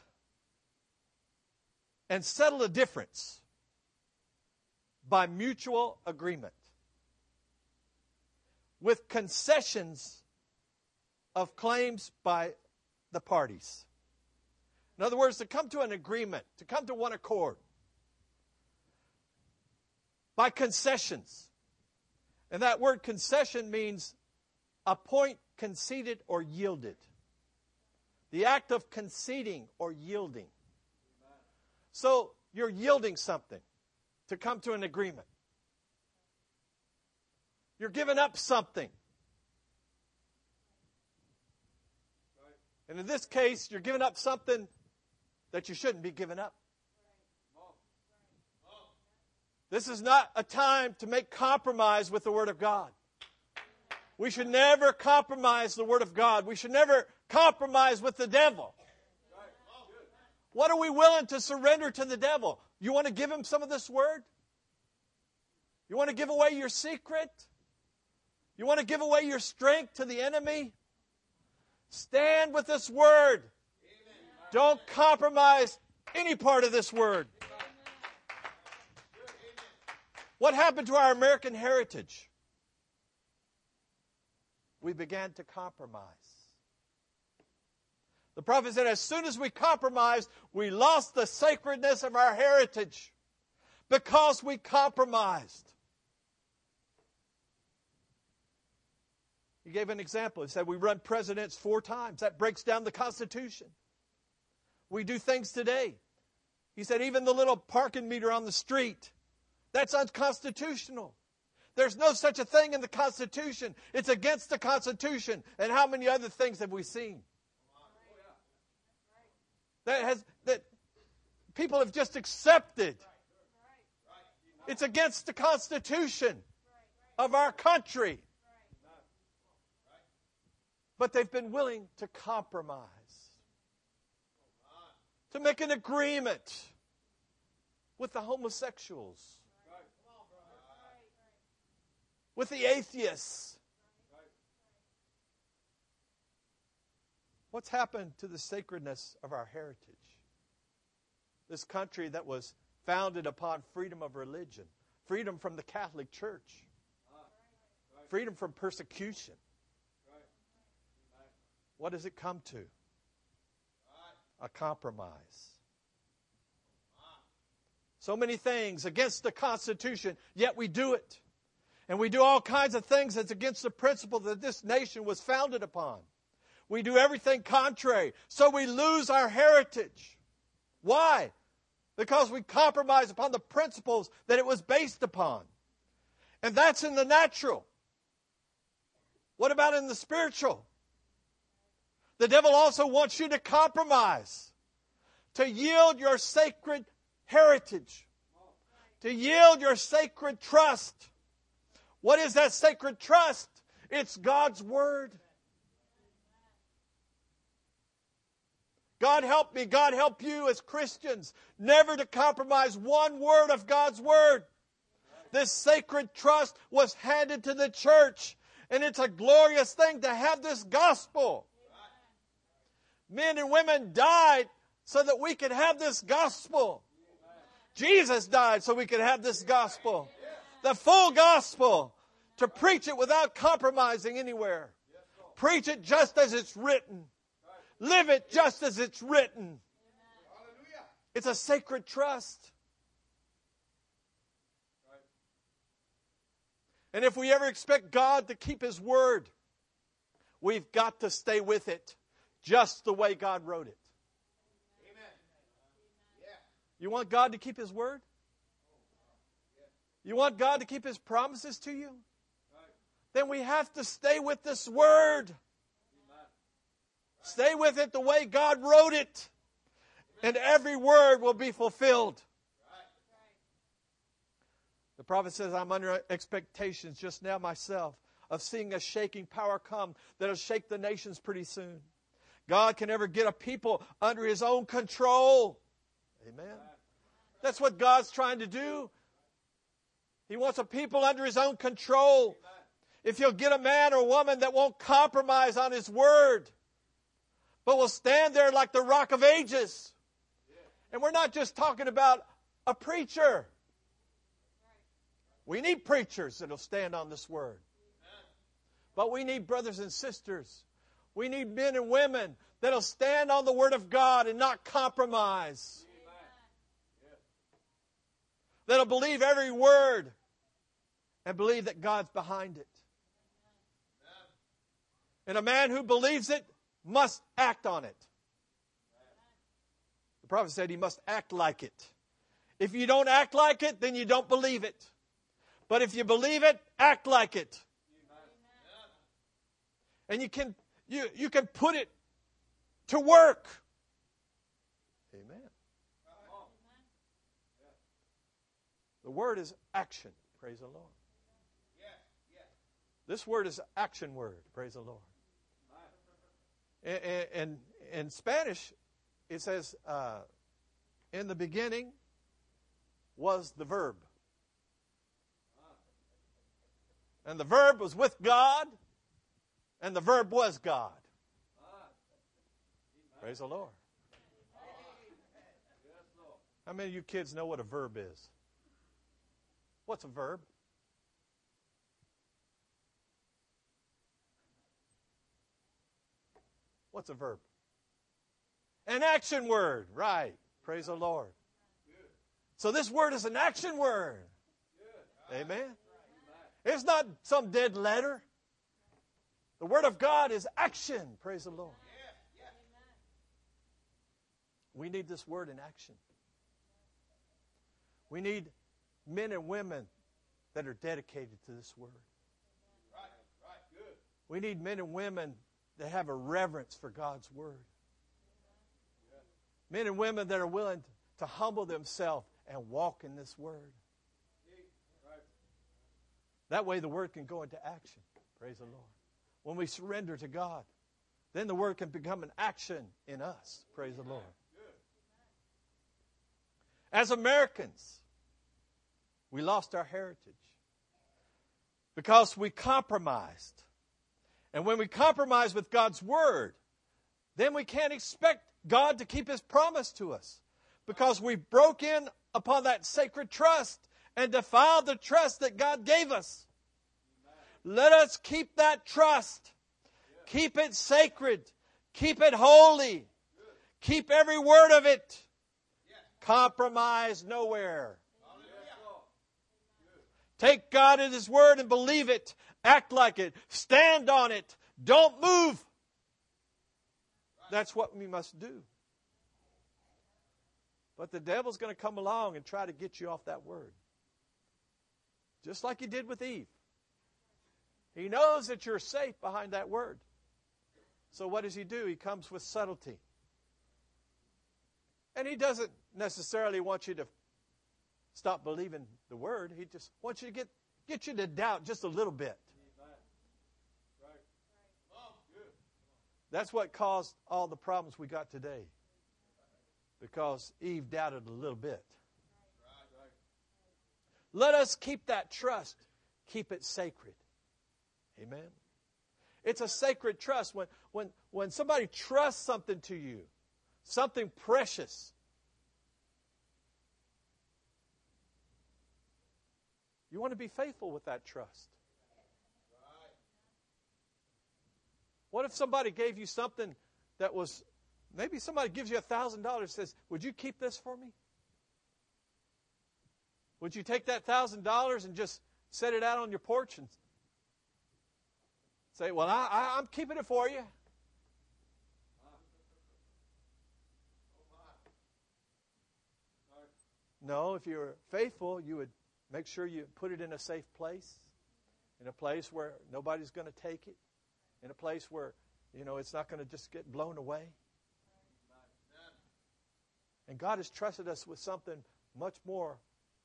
and settle a difference by mutual agreement with concessions of claims by the parties. In other words, to come to an agreement, to come to one accord by concessions. And that word concession means a point conceded or yielded. The act of conceding or yielding. So you're yielding something to come to an agreement. You're giving up something. And in this case, you're giving up something that you shouldn't be giving up. This is not a time to make compromise with the Word of God. We should never compromise the Word of God. We should never compromise with the devil. What are we willing to surrender to the devil? You want to give him some of this Word? You want to give away your secret? You want to give away your strength to the enemy? Stand with this Word. Don't compromise any part of this Word. What happened to our American heritage? We began to compromise. The prophet said, as soon as we compromised, we lost the sacredness of our heritage because we compromised. He gave an example. He said, we run presidents 4 times. That breaks down the Constitution. We do things today. He said, even the little parking meter on the street, that's unconstitutional. There's no such a thing in the Constitution. It's against the Constitution. And how many other things have we seen? That people have just accepted. It's against the Constitution of our country. But they've been willing to compromise, to make an agreement with the homosexuals, with the atheists. What's happened to the sacredness of our heritage? This country that was founded upon freedom of religion, freedom from the Catholic Church, freedom from persecution. What does it come to? A compromise. So many things against the Constitution, yet we do it. And we do all kinds of things that's against the principle that this nation was founded upon. We do everything contrary. So we lose our heritage. Why? Because we compromise upon the principles that it was based upon. And that's in the natural. What about in the spiritual? The devil also wants you to compromise, to yield your sacred heritage, to yield your sacred trust. What is that sacred trust? It's God's Word. God help me, God help you as Christians, never to compromise one word of God's Word. This sacred trust was handed to the church, and it's a glorious thing to have this gospel. Men and women died so that we could have this gospel. Jesus died so we could have this gospel. The full gospel. To preach it without compromising anywhere. Preach it just as it's written. Live it just as it's written. It's a sacred trust. And if we ever expect God to keep His Word, we've got to stay with it just the way God wrote it. You want God to keep His Word? You want God to keep His promises to you? Then we have to stay with this Word. Stay with it the way God wrote it. And every word will be fulfilled. The prophet says, I'm under expectations just now myself of seeing a shaking power come that will shake the nations pretty soon. God can ever get a people under His own control. Amen. That's what God's trying to do. He wants a people under His own control. If you'll get a man or woman that won't compromise on His Word, but will stand there like the Rock of Ages. And we're not just talking about a preacher. We need preachers that will stand on this Word. But we need brothers and sisters. We need men and women that will stand on the Word of God and not compromise. That will believe every word and believe that God's behind it. And a man who believes it must act on it. The prophet said he must act like it. If you don't act like it, then you don't believe it. But if you believe it, act like it. And you can put it to work. Amen. The word is action. Praise the Lord. This word is action word. Praise the Lord. And in Spanish, it says, in the beginning was the verb. And the verb was with God, and the verb was God. Praise the Lord. How many of you kids know what a verb is? What's a verb? What's a verb? An action word. Right. Praise the Lord. So this word is an action word. Amen. It's not some dead letter. The Word of God is action. Praise the Lord. We need this word in action. We need men and women that are dedicated to this word. We need men and women that have a reverence for God's word. Men and women that are willing to humble themselves and walk in this word. That way the word can go into action. Praise the Lord. When we surrender to God, then the word can become an action in us. Praise the Lord. As Americans, we lost our heritage because we compromised. And when we compromise with God's word, then we can't expect God to keep His promise to us because we broke in upon that sacred trust and defiled the trust that God gave us. Let us keep that trust. Keep it sacred. Keep it holy. Keep every word of it. Compromise nowhere. Take God at His word and believe it. Act like it. Stand on it. Don't move. That's what we must do. But the devil's going to come along and try to get you off that word. Just like he did with Eve. He knows that you're safe behind that word. So what does he do? He comes with subtlety. And he doesn't necessarily want you to stop believing the word. He just wants you to get you to doubt just a little bit. That's what caused all the problems we got today. Because Eve doubted a little bit. Let us keep that trust. Keep it sacred. Amen. It's a sacred trust. When somebody trusts something to you, something precious, you want to be faithful with that trust. What if somebody gave you something that was, maybe somebody gives you $1,000 and says, would you keep this for me? Would you take that $1,000 and just set it out on your porch and say, well, I'm keeping it for you? No, if you were faithful, you would make sure you put it in a safe place, in a place where nobody's going to take it, in a place where, it's not going to just get blown away. And God has trusted us with something much more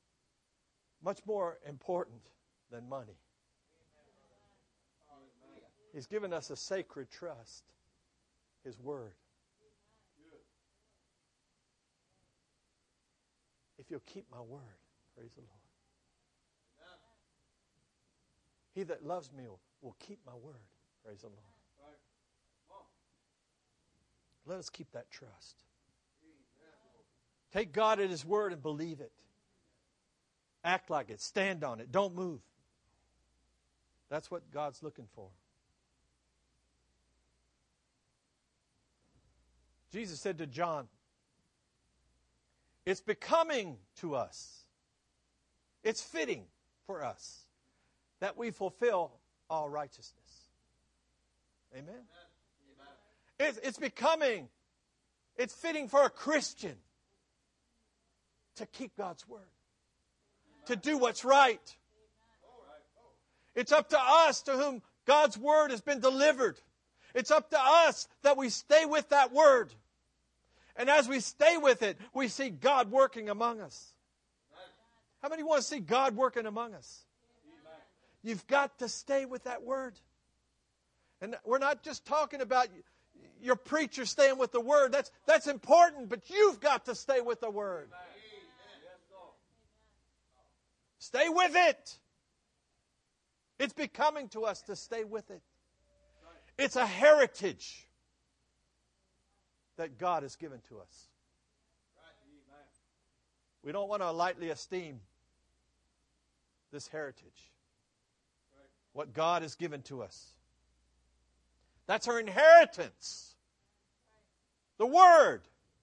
important than money. He's given us a sacred trust. His Word. If you'll keep my word, praise the Lord. He that loves me will keep my word, praise the Lord. Let us keep that trust. Take God at His word and believe it. Act like it. Stand on it. Don't move. That's what God's looking for. Jesus said to John, it's becoming to us. It's fitting for us that we fulfill all righteousness. Amen? It's becoming, it's fitting for a Christian to keep God's word, to do what's right. It's up to us to whom God's word has been delivered. It's up to us that we stay with that word. And as we stay with it, we see God working among us. How many want to see God working among us? You've got to stay with that word. And we're not just talking about your preacher staying with the word. That's important, but you've got to stay with the word. Stay with it. It's becoming to us to stay with it. It's a heritage that God has given to us. We don't want to lightly esteem this heritage. What God has given to us. That's our inheritance. The Word.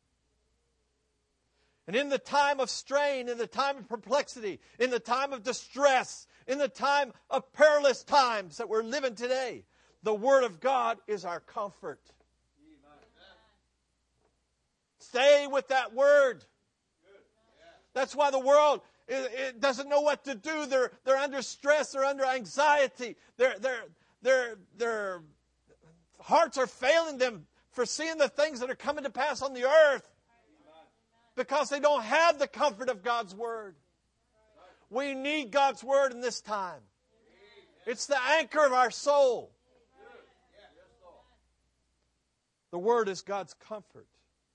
And in the time of strain, in the time of perplexity, in the time of distress, in the time of perilous times that we're living today, the Word of God is our comfort. Stay with that Word. That's why the world it doesn't know what to do. They're under stress. They're under anxiety. Their hearts are failing them for seeing the things that are coming to pass on the earth because they don't have the comfort of God's Word. We need God's Word in this time. It's the anchor of our soul. The Word is God's comfort.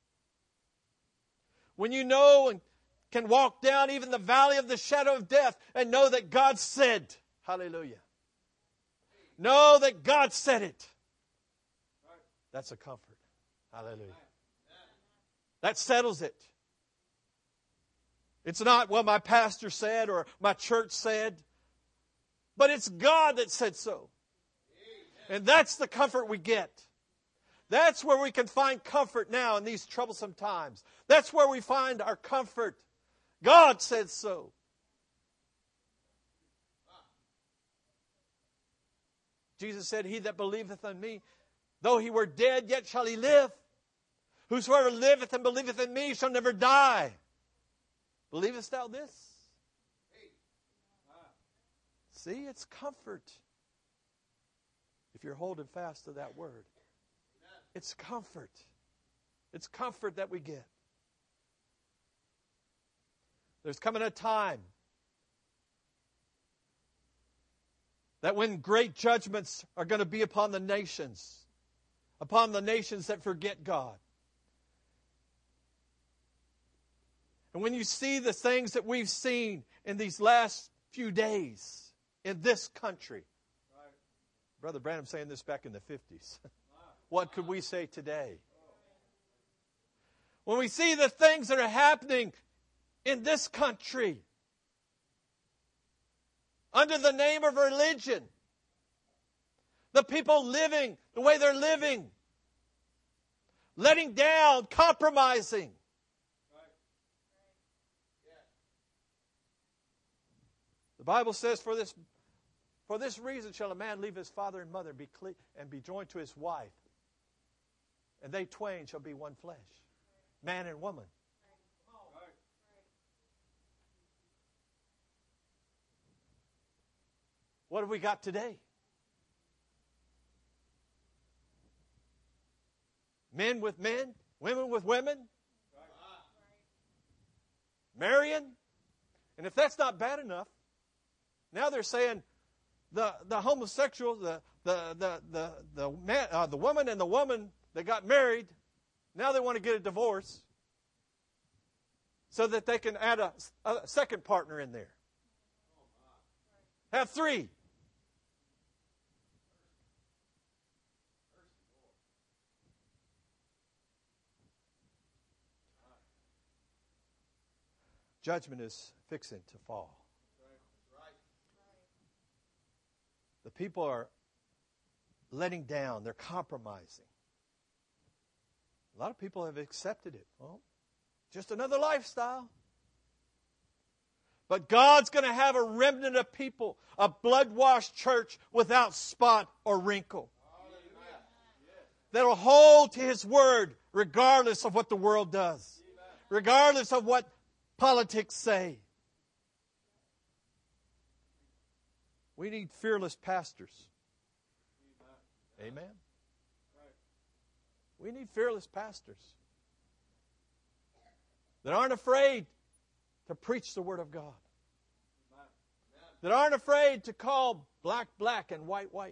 When you know and can walk down even the valley of the shadow of death and know that God said, hallelujah. Know that God said it. That's a comfort. Hallelujah. That settles it. It's not, well, my pastor said or my church said, but it's God that said so. And that's the comfort we get. That's where we can find comfort now in these troublesome times. That's where we find our comfort. God said so. Jesus said, he that believeth on me, though he were dead, yet shall he live. Whosoever liveth and believeth in me shall never die. Believest thou this? See, it's comfort. If you're holding fast to that word. It's comfort. It's comfort that we get. There's coming a time that when great judgments are going to be upon the nations that forget God. And when you see the things that we've seen in these last few days in this country, Brother Branham saying this back in the 50s. What could we say today? When we see the things that are happening in this country under the name of religion, the people living the way they're living, letting down, compromising. The Bible says, for this reason shall a man leave his father and mother and be joined to his wife, and they twain shall be one flesh, man and woman. What have we got today? Men with men, women with women, marrying. And if that's not bad enough, now they're saying the homosexual, the woman and the woman They got married. Now they want to get a divorce so that they can add a second partner in there. Have 3. Judgment is fixing to fall. The people are letting down. They're compromising. A lot of people have accepted it. Well, just another lifestyle. But God's going to have a remnant of people, a blood-washed church without spot or wrinkle. That'll hold to His Word regardless of what the world does. Regardless of what politics say. We need fearless pastors. Amen. We need fearless pastors that aren't afraid to preach the Word of God. That aren't afraid to call black, black, and white, white.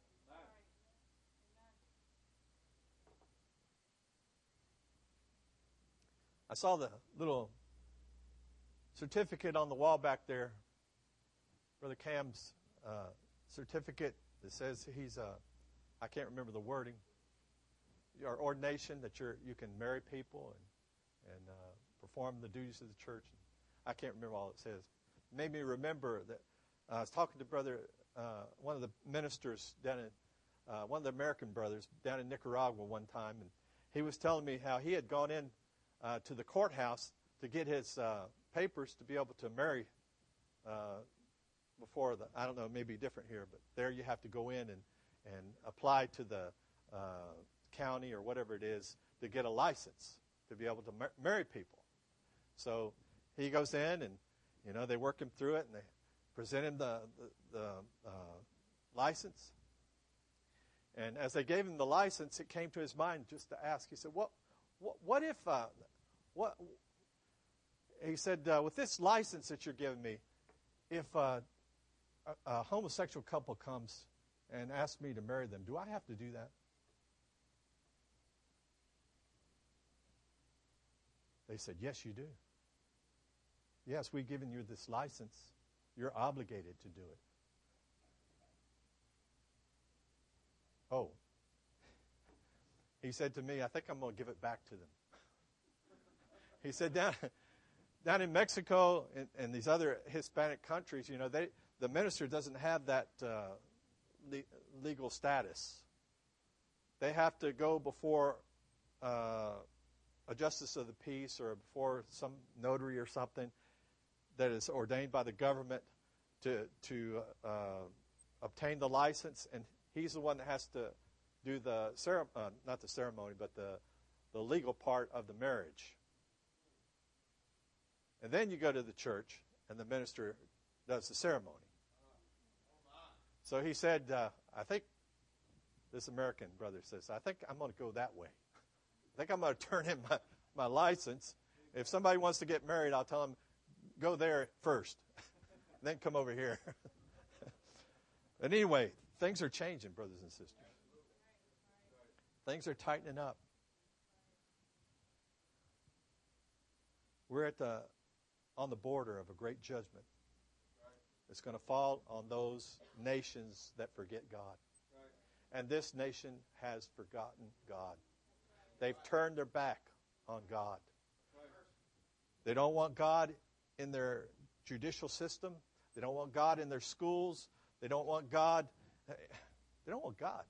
I saw the little certificate on the wall back there. Brother Cam's certificate that says he's I can't remember the wording. Your ordination, that you can marry people and perform the duties of the church. I can't remember all it says. It made me remember that I was talking to brother, one of the ministers down in, one of the American brothers down in Nicaragua one time, and he was telling me how he had gone in to the courthouse to get his papers to be able to marry before the, I don't know, maybe different here, but there you have to go in and apply to the county or whatever it is to get a license to be able to marry people. So he goes in and, they work him through it and they present him the license. And as they gave him the license, it came to his mind just to ask. He said, what if, he said, with this license that you're giving me, if a homosexual couple comes and asks me to marry them, do I have to do that? They said, yes, you do. Yes, we've given you this license. You're obligated to do it. Oh. He said to me, I think I'm going to give it back to them. He said, down in Mexico and these other Hispanic countries, the minister doesn't have that legal status. They have to go before a justice of the peace or before some notary or something that is ordained by the government to obtain the license, and he's the one that has to do the not the ceremony, but the legal part of the marriage. And then you go to the church, and the minister does the ceremony. So he said, I think, this American brother says, I think I'm going to go that way. I think I'm going to turn in my license. If somebody wants to get married, I'll tell them, go there first, then come over here. But anyway, things are changing, brothers and sisters. Things are tightening up. We're on the border of a great judgment. It's going to fall on those nations that forget God. And this nation has forgotten God. They've turned their back on God. They don't want God in their judicial system. They don't want God in their schools. They don't want God. They don't want God.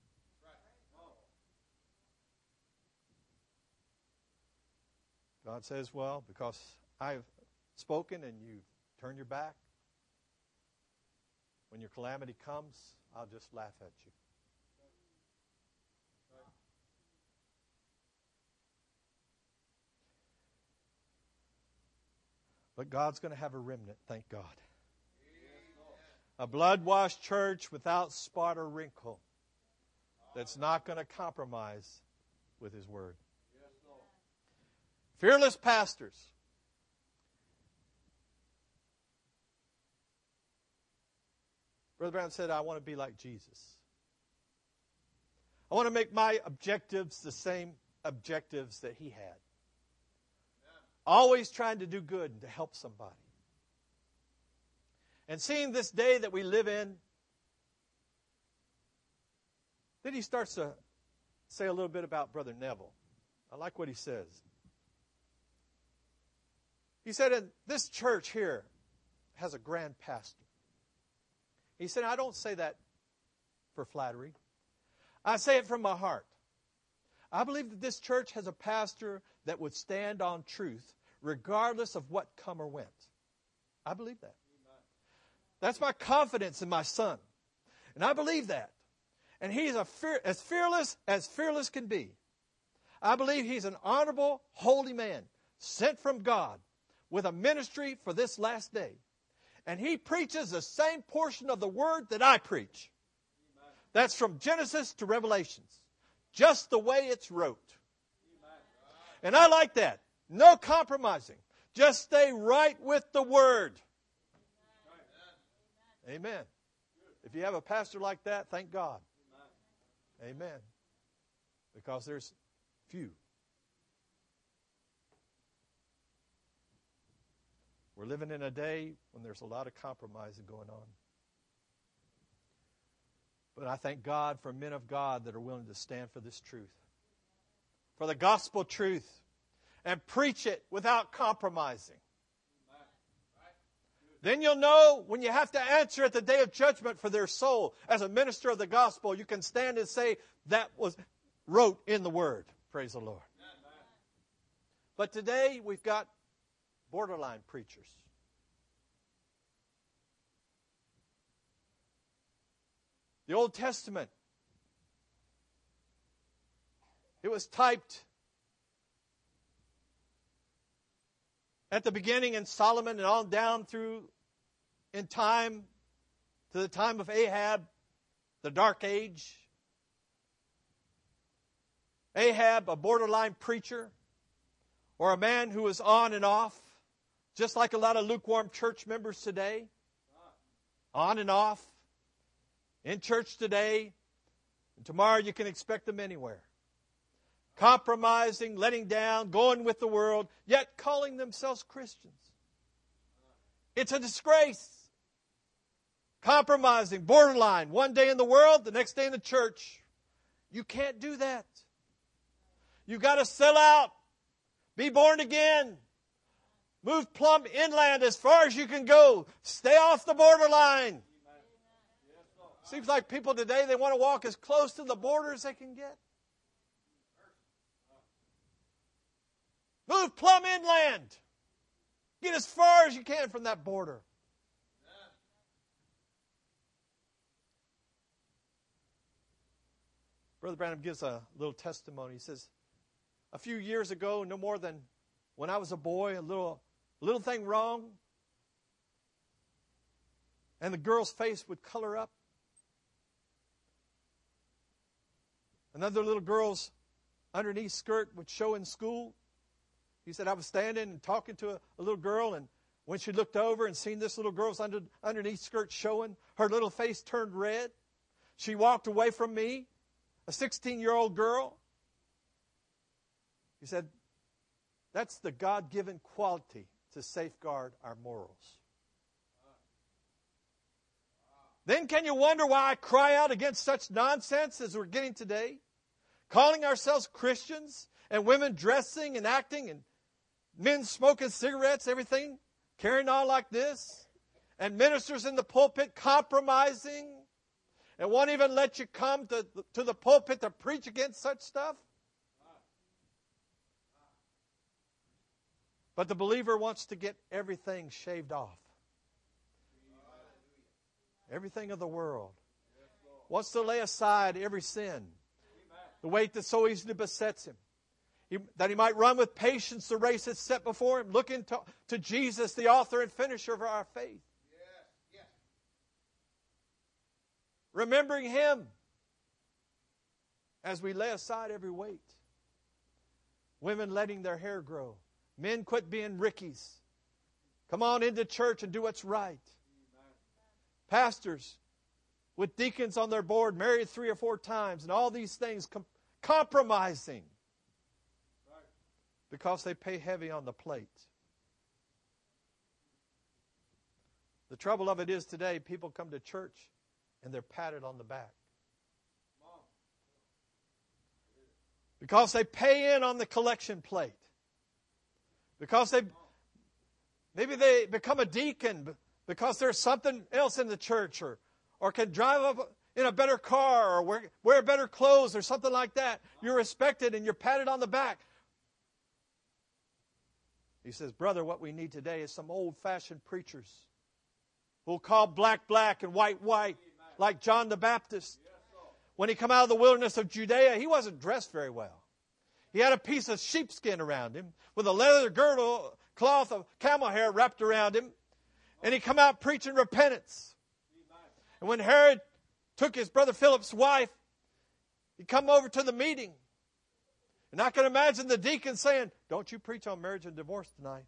God says, well, because I've spoken and you've turned your back, when your calamity comes, I'll just laugh at you. But God's going to have a remnant, thank God. A blood-washed church without spot or wrinkle that's not going to compromise with His Word. Fearless pastors. Brother Brown said, I want to be like Jesus. I want to make my objectives the same objectives that he had. Always trying to do good and to help somebody. And seeing this day that we live in, then he starts to say a little bit about Brother Neville. I like what he says. He said, "And this church here has a grand pastor." He said, "I don't say that for flattery. I say it from my heart. I believe that this church has a pastor that would stand on truth regardless of what come or went." I believe that. That's my confidence in my son. And I believe that. And he's as fearless can be. I believe he's an honorable, holy man sent from God with a ministry for this last day. And he preaches the same portion of the word that I preach. That's from Genesis to Revelations. Just the way it's wrote. And I like that. No compromising. Just stay right with the word. Amen. If you have a pastor like that, thank God. Amen. Because there's few. We're living in a day when there's a lot of compromising going on. But I thank God for men of God that are willing to stand for this truth, for the gospel truth, and preach it without compromising. Then you'll know when you have to answer at the day of judgment for their soul. As a minister of the gospel, you can stand and say, that was wrote in the word. Praise the Lord. But today we've got borderline preachers. The Old Testament, it was typed at the beginning in Solomon and on down through in time to the time of Ahab, the dark age. Ahab, a borderline preacher, or a man who was on and off, just like a lot of lukewarm church members today. On and off. In church today, and tomorrow you can expect them anywhere. Compromising, letting down, going with the world, yet calling themselves Christians. It's a disgrace. Compromising, borderline, one day in the world, the next day in the church. You can't do that. You've got to sell out. Be born again. Move plumb inland as far as you can go. Stay off the borderline. Seems like people today, they want to walk as close to the border as they can get. Move plumb inland. Get as far as you can from that border. Brother Branham gives a little testimony. He says, a few years ago, no more than when I was a boy, a little thing wrong, and the girl's face would color up. Another little girl's underneath skirt would show in school. He said, I was standing and talking to a little girl, and when she looked over and seen this little girl's underneath skirt showing, her little face turned red. She walked away from me, a 16-year-old girl. He said, that's the God-given quality to safeguard our morals. Then can you wonder why I cry out against such nonsense as we're getting today? Calling ourselves Christians and women dressing and acting and men smoking cigarettes, everything, carrying on like this. And ministers in the pulpit compromising and won't even let you come to the pulpit to preach against such stuff. But the believer wants to get everything shaved off. Everything of the world. Wants to lay aside every sin. The weight that so easily besets him. That he might run with patience the race that's set before him. Looking to Jesus, the author and finisher of our faith. Remembering Him as we lay aside every weight. Women letting their hair grow. Men quit being rickies. Come on into church and do what's right. Pastors with deacons on their board, married 3 or 4 times, and all these things, compromising because they pay heavy on the plate. The trouble of it is today, people come to church and they're patted on the back. Because they pay in on the collection plate. Because maybe they become a deacon because there's something else in the church, or can drive up in a better car, or wear better clothes, or something like that. You're respected and you're patted on the back. He says, brother, what we need today is some old-fashioned preachers who'll call black, black, and white, white, like John the Baptist. When he come out of the wilderness of Judea, he wasn't dressed very well. He had a piece of sheepskin around him with a leather girdle, cloth of camel hair wrapped around him. And he come out preaching repentance. And when Herod took his brother Philip's wife, he come over to the meeting. And I can imagine the deacon saying, don't you preach on marriage and divorce tonight.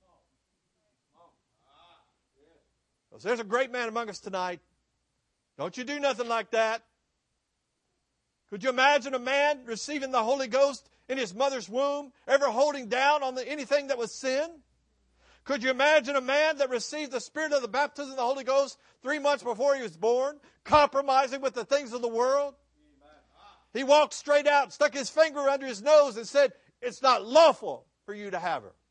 Because there's a great man among us tonight. Don't you do nothing like that. Could you imagine a man receiving the Holy Ghost in his mother's womb, ever holding down on anything that was sin? Could you imagine a man that received the Spirit of the baptism of the Holy Ghost 3 months before he was born, compromising with the things of the world? He walked straight out and stuck his finger under his nose and said, it's not lawful for you to have her.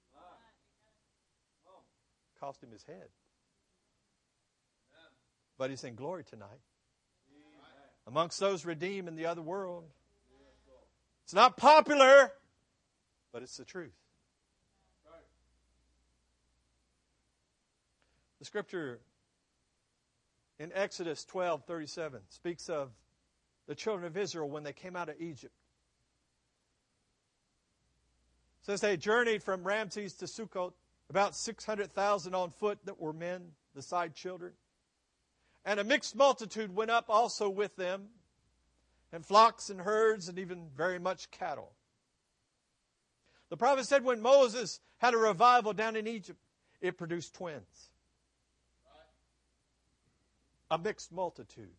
Cost him his head. But he's in glory tonight. Amongst those redeemed in the other world. It's not popular, but it's the truth. The scripture in Exodus 12:37 speaks of the children of Israel when they came out of Egypt. It says they journeyed from Ramses to Sukkot, about 600,000 on foot that were men, the side children. And a mixed multitude went up also with them, and flocks and herds and even very much cattle. The prophet said when Moses had a revival down in Egypt, it produced twins. A mixed multitude.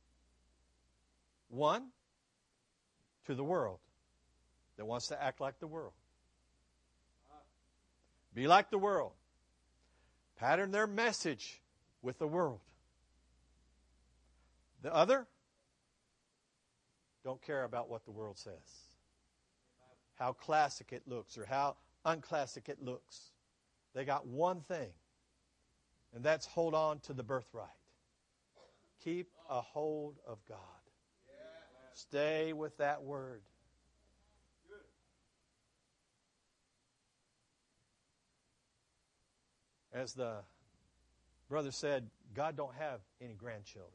One, to the world, that wants to act like the world. Be like the world. Pattern their message with the world. The other, don't care about what the world says. How classic it looks or how unclassic it looks. They got one thing, and that's hold on to the birthright. Keep a hold of God. Stay with that word. As the brother said, God don't have any grandchildren.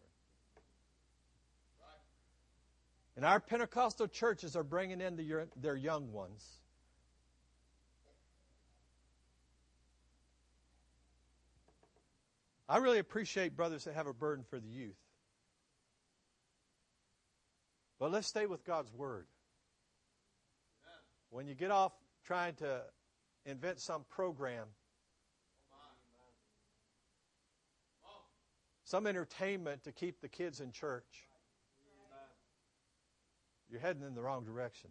And our Pentecostal churches are bringing in their young ones. I really appreciate brothers that have a burden for the youth. But let's stay with God's Word. When you get off trying to invent some program, some entertainment to keep the kids in church, you're heading in the wrong direction.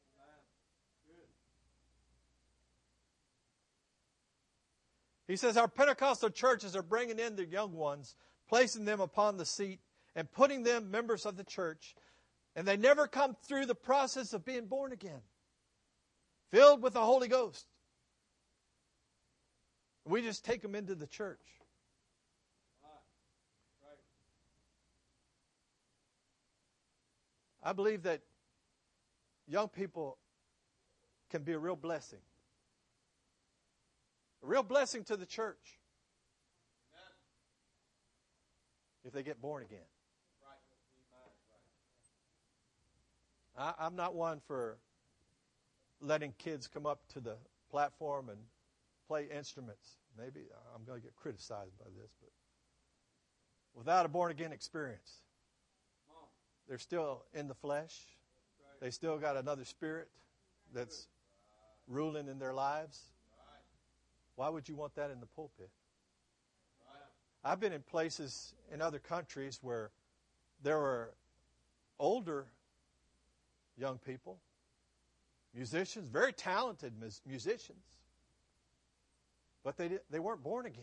He says our Pentecostal churches are bringing in their young ones, placing them upon the seat, and putting them members of the church. And they never come through the process of being born again, filled with the Holy Ghost. We just take them into the church. I believe that young people can be a real blessing. A real blessing to the church. If they get born again. I'm not one for letting kids come up to the platform and play instruments. Maybe I'm going to get criticized by this, but without a born-again experience, they're still in the flesh. They still got another spirit that's ruling in their lives. Why would you want that in the pulpit? I've been in places in other countries where there were older young people, musicians, very talented musicians, but they weren't born again.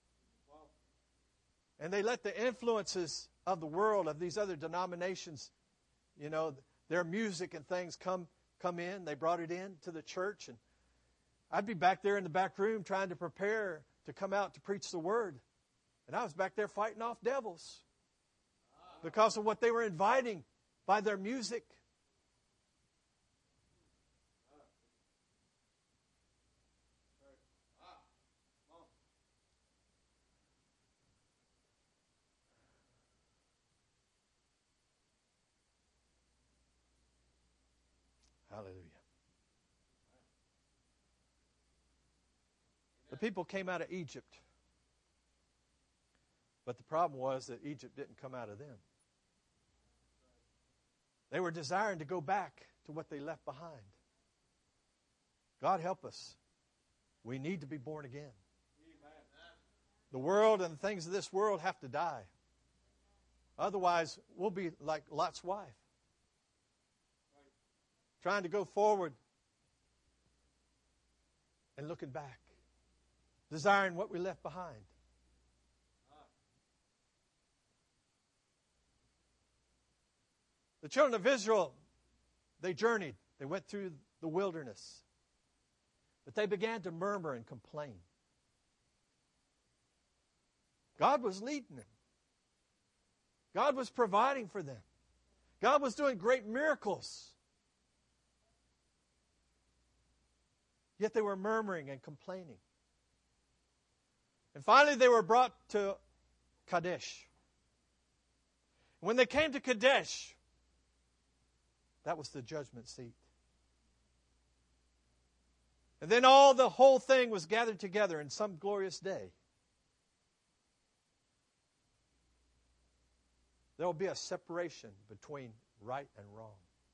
And they let the influences of the world, of these other denominations, their music and things come in. They brought it in to the church. And I'd be back there in the back room trying to prepare to come out to preach the Word. And I was back there fighting off devils because of what they were inviting by their music. Hallelujah. The people came out of Egypt. But the problem was that Egypt didn't come out of them. They were desiring to go back to what they left behind. God help us. We need to be born again. The world and the things of this world have to die. Otherwise, we'll be like Lot's wife. Trying to go forward and looking back. Desiring what we left behind. The children of Israel, they journeyed. They went through the wilderness. But they began to murmur and complain. God was leading them. God was providing for them. God was doing great miracles. Yet they were murmuring and complaining. And finally they were brought to Kadesh. When they came to Kadesh, that was the judgment seat. And then the whole thing was gathered together in some glorious day. There will be a separation between right and wrong.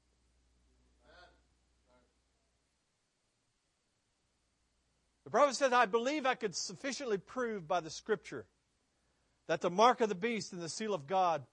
The prophet said, I believe I could sufficiently prove by the Scripture that the mark of the beast and the seal of God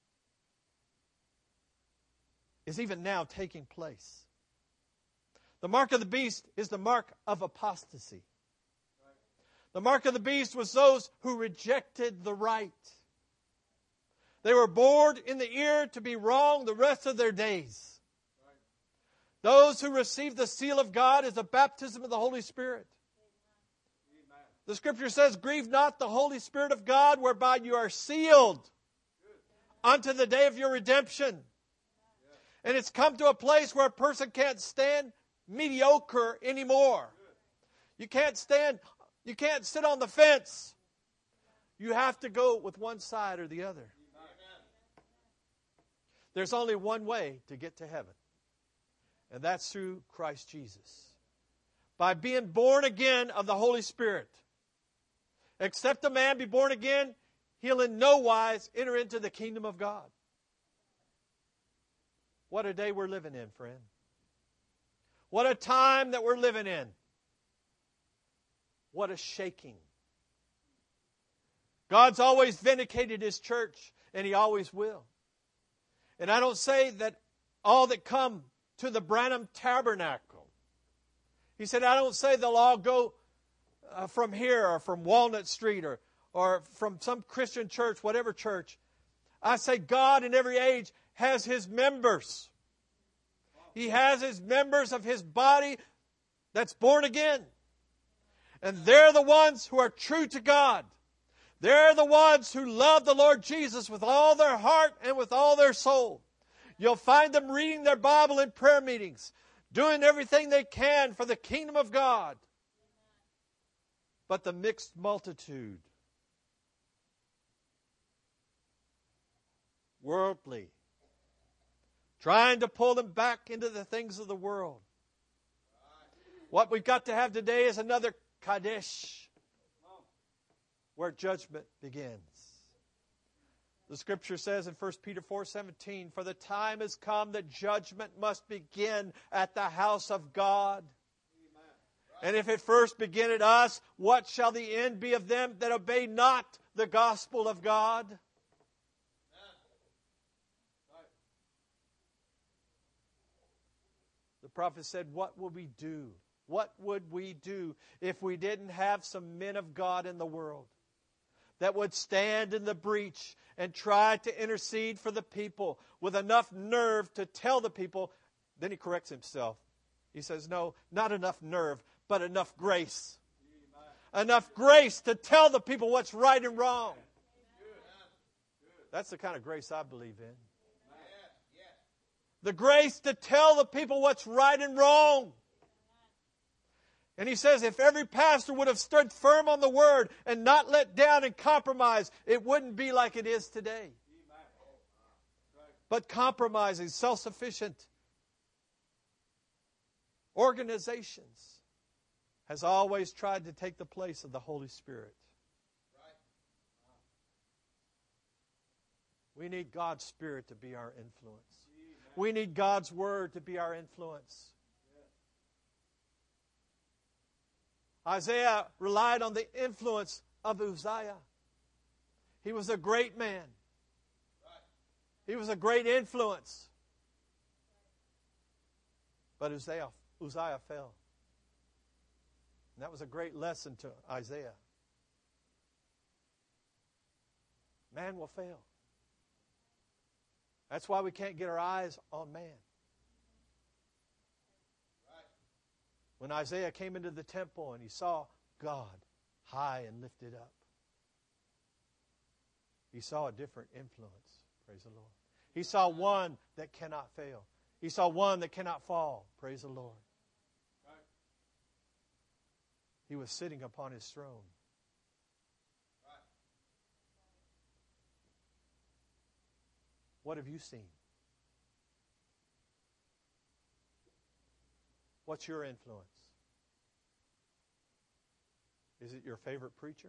is even now taking place. The mark of the beast is the mark of apostasy. The mark of the beast was those who rejected the right. They were bored in the ear to be wrong the rest of their days. Those who received the seal of God is the baptism of the Holy Spirit. The Scripture says, grieve not the Holy Spirit of God, whereby you are sealed unto the day of your redemption. And it's come to a place where a person can't stand mediocre anymore. You can't sit on the fence. You have to go with one side or the other. There's only one way to get to heaven. And that's through Christ Jesus. By being born again of the Holy Spirit. Except a man be born again, he'll in no wise enter into the kingdom of God. What a day we're living in, friend. What a time that we're living in. What a shaking. God's always vindicated His church, and He always will. And I don't say that all that come to the Branham Tabernacle. He said, I don't say they'll all go from here or from Walnut Street or from some Christian church, whatever church. I say God in every age has His members. He has His members of His body that's born again. And they're the ones who are true to God. They're the ones who love the Lord Jesus with all their heart and with all their soul. You'll find them reading their Bible in prayer meetings, doing everything they can for the kingdom of God. But the mixed multitude, worldly, trying to pull them back into the things of the world. What we've got to have today is another Kadesh, where judgment begins. The Scripture says in 1 Peter 4:17, for the time has come that judgment must begin at the house of God. And if it first begin at us, what shall the end be of them that obey not the gospel of God? The prophet said, what would we do? What would we do if we didn't have some men of God in the world that would stand in the breach and try to intercede for the people with enough nerve to tell the people? Then he corrects himself. He says, no, not enough nerve, but enough grace. Enough grace to tell the people what's right and wrong. That's the kind of grace I believe in. The grace to tell the people what's right and wrong. And he says if every pastor would have stood firm on the Word and not let down and compromise, it wouldn't be like it is today. But compromising, self-sufficient organizations has always tried to take the place of the Holy Spirit. We need God's Spirit to be our influence. We need God's Word to be our influence. Isaiah relied on the influence of Uzziah. He was a great man. He was a great influence. But Uzziah fell. And that was a great lesson to Isaiah. Man will fail. That's why we can't get our eyes on man. When Isaiah came into the temple and he saw God high and lifted up, he saw a different influence. Praise the Lord. He saw one that cannot fail. He saw one that cannot fall. Praise the Lord. He was sitting upon his throne. What have you seen? What's your influence? Is it your favorite preacher?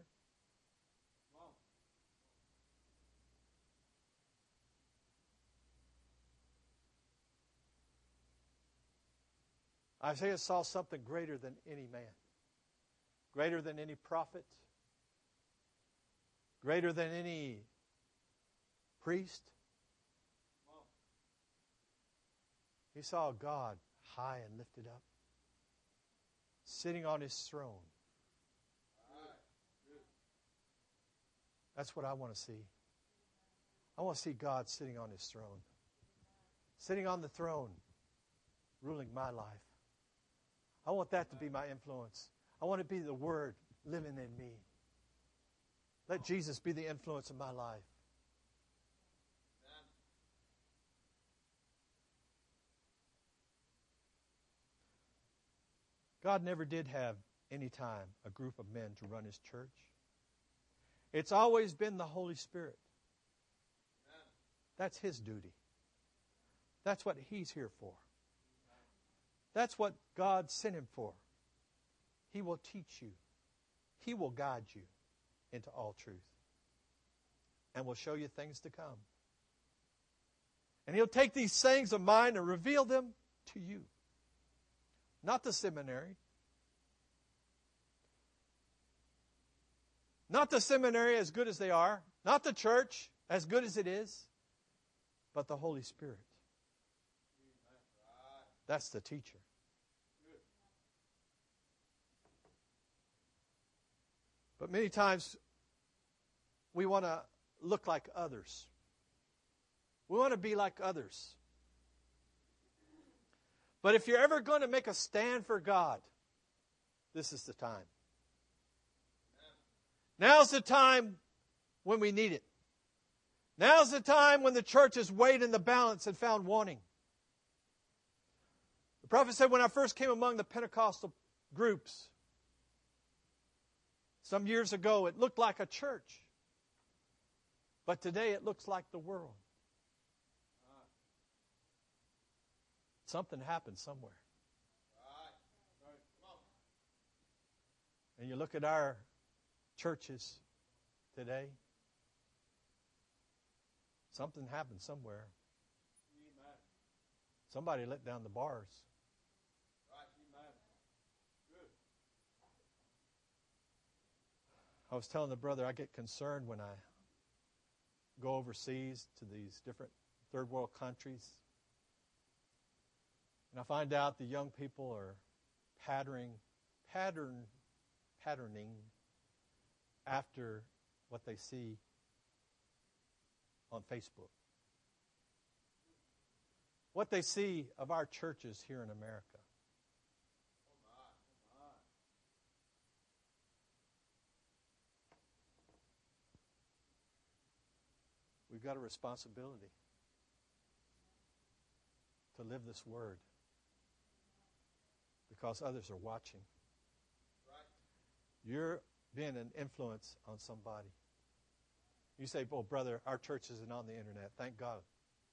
Isaiah saw something greater than any man, greater than any prophet, greater than any priest. He saw God high and lifted up, sitting on his throne. That's what I want to see. I want to see God sitting on his throne. Sitting on the throne, ruling my life. I want that to be my influence. I want it to be the Word living in me. Let Jesus be the influence of my life. God never did have any time a group of men to run his church. It's always been the Holy Spirit. That's his duty. That's what he's here for. That's what God sent him for. He will teach you. He will guide you into all truth. And will show you things to come. And he'll take these sayings of mine and reveal them to you. Not the seminary. Not the seminary as good as they are. Not the church as good as it is. But the Holy Spirit. That's the teacher. But many times we want to look like others. We want to be like others. But if you're ever going to make a stand for God, this is the time. Now's the time when we need it. Now's the time when the church has weighed in the balance and found wanting. The prophet said, when I first came among the Pentecostal groups, some years ago, it looked like a church. But today it looks like the world. Something happened somewhere. And you look at our churches today, something happened somewhere. Somebody let down the bars. I was telling the brother, I get concerned when I go overseas to these different third world countries. And I find out the young people are patterning after what they see on Facebook. What they see of our churches here in America. We've got a responsibility to live this word because others are watching. You're being an influence on somebody. You say, "Oh, brother, our church isn't on the internet." Thank God.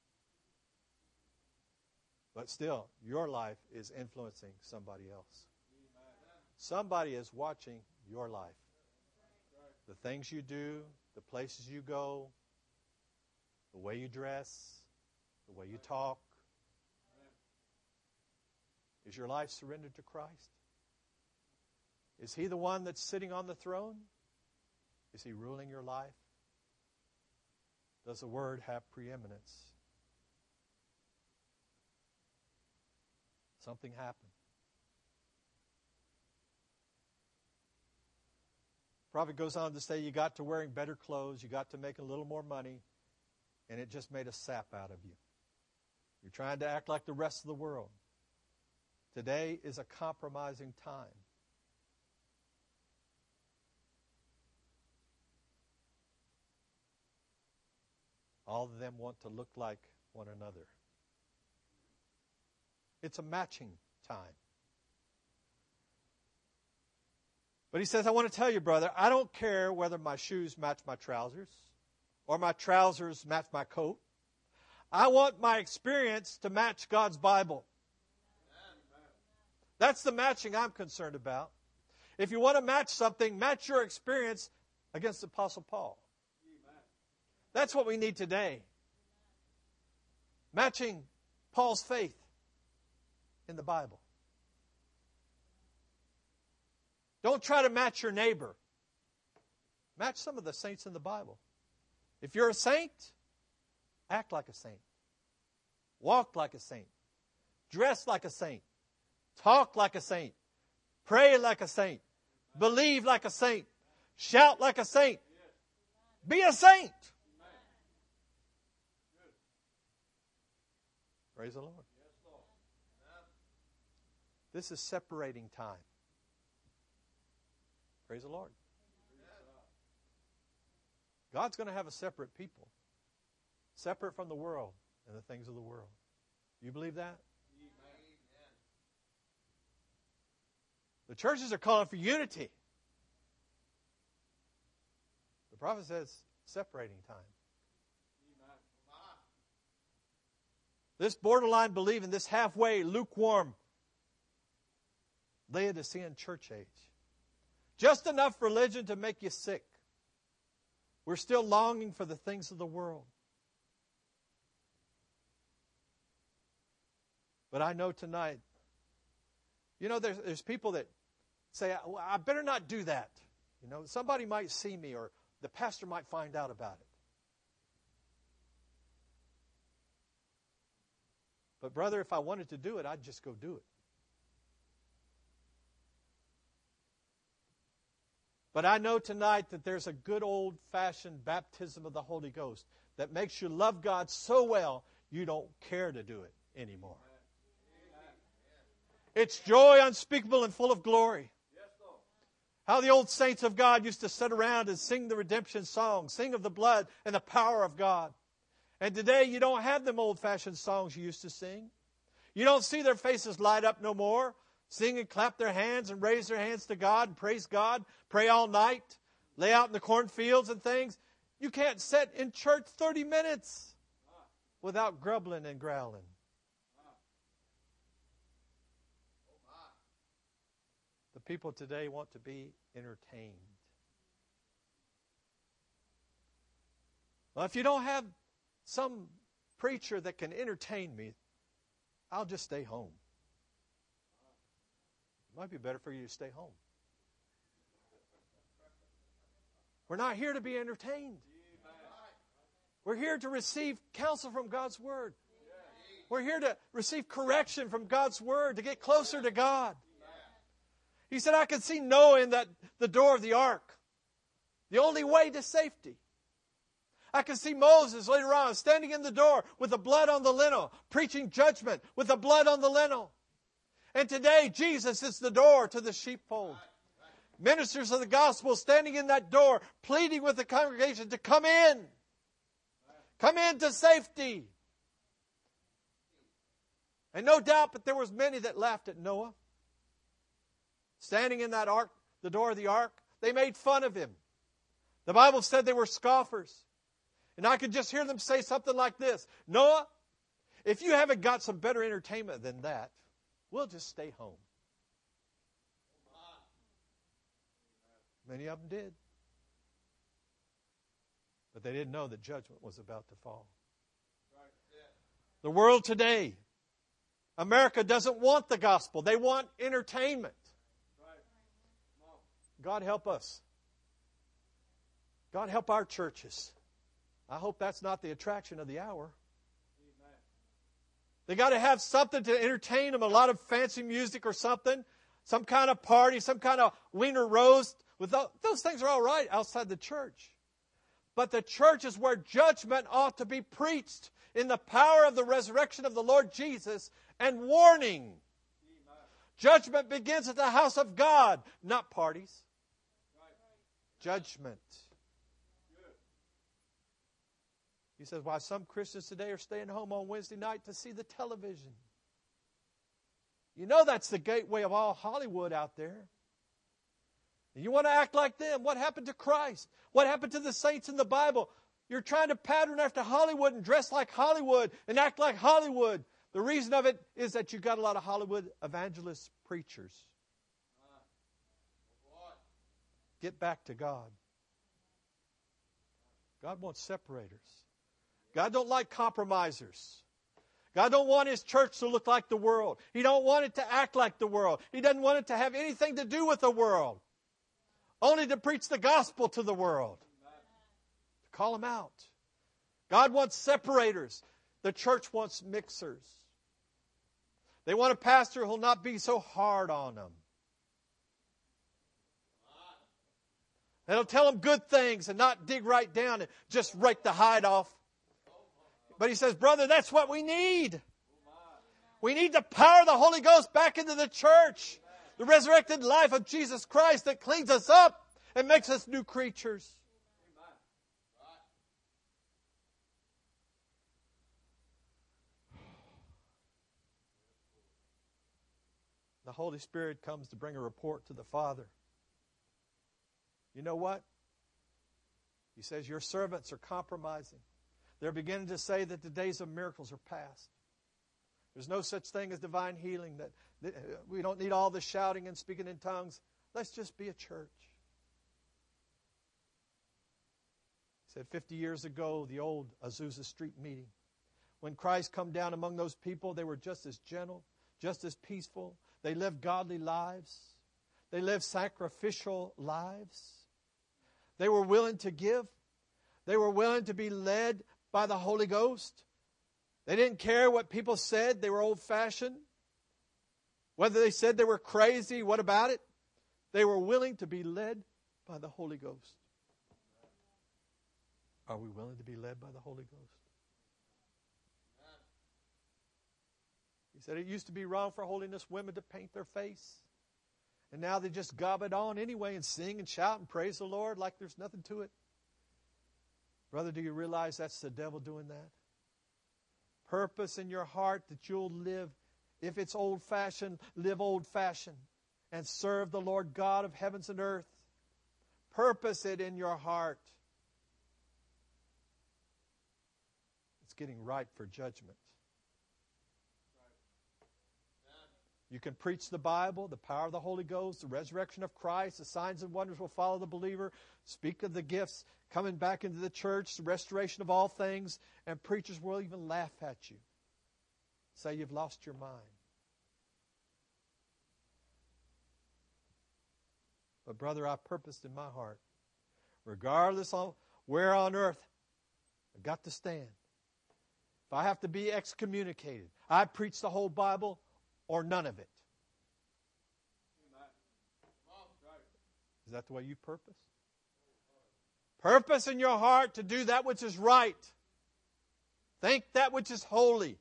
But still, your life is influencing somebody else. Somebody is watching your life. The things you do, the places you go, the way you dress, the way you talk. Is your life surrendered to Christ? Is He the one that's sitting on the throne? Is He ruling your life? Does the Word have preeminence? Something happened. Prophet goes on to say you got to wearing better clothes, you got to making a little more money, and it just made a sap out of you. You're trying to act like the rest of the world. Today is a compromising time. All of them want to look like one another. It's a matching time. But he says, I want to tell you, brother, I don't care whether my shoes match my trousers or my trousers match my coat. I want my experience to match God's Bible. That's the matching I'm concerned about. If you want to match something, match your experience against the Apostle Paul. That's what we need today. Matching Paul's faith in the Bible. Don't try to match your neighbor. Match some of the saints in the Bible. If you're a saint, act like a saint. Walk like a saint. Dress like a saint. Talk like a saint. Pray like a saint. Believe like a saint. Shout like a saint. Be a saint. Praise the Lord. This is separating time. Praise the Lord. God's going to have a separate people. Separate from the world and the things of the world. You believe that? The churches are calling for unity. The prophet says separating time. This borderline believing, this halfway, lukewarm, Laodicean church age. Just enough religion to make you sick. We're still longing for the things of the world. But I know tonight, there's people that say, I better not do that. Somebody might see me or the pastor might find out about it. But brother, if I wanted to do it, I'd just go do it. But I know tonight that there's a good old-fashioned baptism of the Holy Ghost that makes you love God so well you don't care to do it anymore. It's joy unspeakable and full of glory. How the old saints of God used to sit around and sing the redemption song, sing of the blood and the power of God. And today you don't have them old-fashioned songs you used to sing. You don't see their faces light up no more. Sing and clap their hands and raise their hands to God and praise God. Pray all night. Lay out in the cornfields and things. You can't sit in church 30 minutes without grumbling and growling. The people today want to be entertained. Well, if you don't have some preacher that can entertain me, I'll just stay home. It might be better for you to stay home. We're not here to be entertained. We're here to receive counsel from God's Word. We're here to receive correction from God's Word, to get closer to God. He said, I could see Noah in the door of the ark. The only way to safety. I can see Moses later on standing in the door with the blood on the lintel, preaching judgment with the blood on the lintel. And today, Jesus is the door to the sheepfold. Ministers of the gospel standing in that door, pleading with the congregation to come in. Come into safety. And no doubt, but there was many that laughed at Noah. Standing in that ark, the door of the ark, they made fun of him. The Bible said they were scoffers. And I could just hear them say something like this: Noah, if you haven't got some better entertainment than that, we'll just stay home. Many of them did. But they didn't know that judgment was about to fall. The world today, America doesn't want the gospel. They want entertainment. God help us. God help our churches. I hope that's not the attraction of the hour. They got to have something to entertain them, a lot of fancy music or something, some kind of party, some kind of wiener roast. Those things are all right outside the church. But the church is where judgment ought to be preached in the power of the resurrection of the Lord Jesus and warning. Judgment begins at the house of God, not parties. Judgment. He says, why some Christians today are staying home on Wednesday night to see the television. You know that's the gateway of all Hollywood out there. And you want to act like them. What happened to Christ? What happened to the saints in the Bible? You're trying to pattern after Hollywood and dress like Hollywood and act like Hollywood. The reason of it is that you've got a lot of Hollywood evangelist preachers. Get back to God. God wants separators. God don't like compromisers. God don't want His church to look like the world. He don't want it to act like the world. He doesn't want it to have anything to do with the world. Only to preach the gospel to the world. To call them out. God wants separators. The church wants mixers. They want a pastor who will not be so hard on them. That'll tell them good things and not dig right down and just rake the hide off. But he says, brother, that's what we need. We need the power of the Holy Ghost back into the church. The resurrected life of Jesus Christ that cleans us up and makes us new creatures. The Holy Spirit comes to bring a report to the Father. You know what? He says, your servants are compromising. They're beginning to say that the days of miracles are past. There's no such thing as divine healing. That we don't need all the shouting and speaking in tongues. Let's just be a church. He said 50 years ago, the old Azusa Street meeting, when Christ come down among those people, they were just as gentle, just as peaceful. They lived godly lives. They lived sacrificial lives. They were willing to give. They were willing to be led by the Holy Ghost. They didn't care what people said. They were old-fashioned. Whether they said they were crazy, what about it? They were willing to be led by the Holy Ghost. Are we willing to be led by the Holy Ghost? He said it used to be wrong for holiness women to paint their face. And now they just gob it on anyway and sing and shout and praise the Lord like there's nothing to it. Brother, do you realize that's the devil doing that? Purpose in your heart that you'll live. If it's old-fashioned, live old-fashioned and serve the Lord God of heavens and earth. Purpose it in your heart. It's getting ripe for judgment. You can preach the Bible, the power of the Holy Ghost, the resurrection of Christ, the signs and wonders will follow the believer. Speak of the gifts coming back into the church, the restoration of all things, and preachers will even laugh at you. Say you've lost your mind. But brother, I purposed in my heart, regardless of where on earth, I've got to stand. If I have to be excommunicated, I preach the whole Bible or none of it. Is that the way you purpose? Purpose in your heart to do that which is right. Think that which is holy.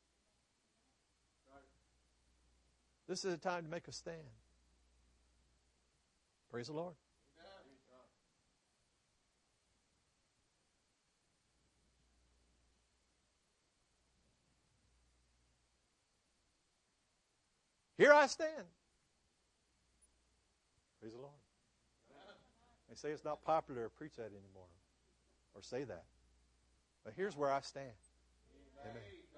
This is a time to make a stand. Praise the Lord. Here I stand. Praise the Lord. They say it's not popular to preach that anymore or say that. But here's where I stand. Amen.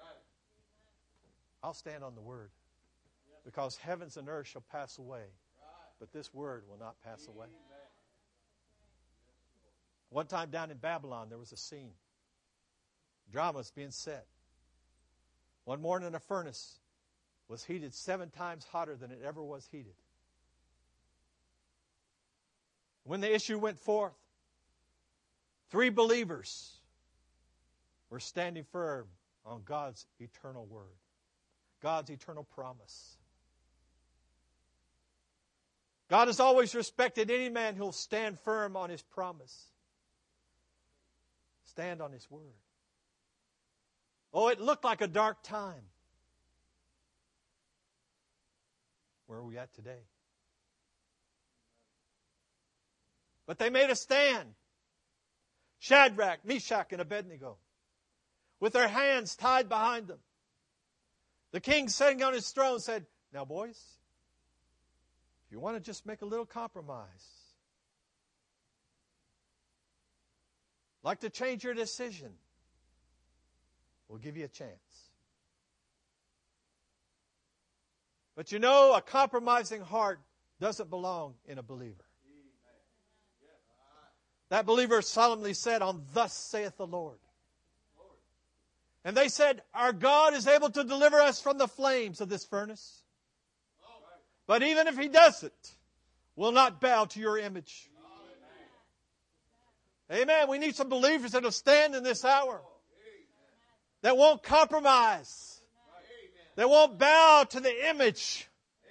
I'll stand on the Word. Because heavens and earth shall pass away, but this Word will not pass away. One time down in Babylon, there was a scene. Drama was being set. One morning, a furnace was heated 7 times hotter than it ever was heated. When the issue went forth, 3 believers were standing firm on God's eternal word, God's eternal promise. God has always respected any man who will stand firm on His promise. Stand on His word. Oh, it looked like a dark time. Where are we at today? But they made a stand. Shadrach, Meshach, and Abednego, with their hands tied behind them. The king sitting on his throne said, "Now, boys, if you want to just make a little compromise, like to change your decision, we'll give you a chance. But you know, a compromising heart doesn't belong in a believer." That believer solemnly said, "On thus saith the Lord." And they said, "Our God is able to deliver us from the flames of this furnace. But even if He doesn't, we'll not bow to your image." Amen. We need some believers that will stand in this hour. That won't compromise. That won't bow to the image.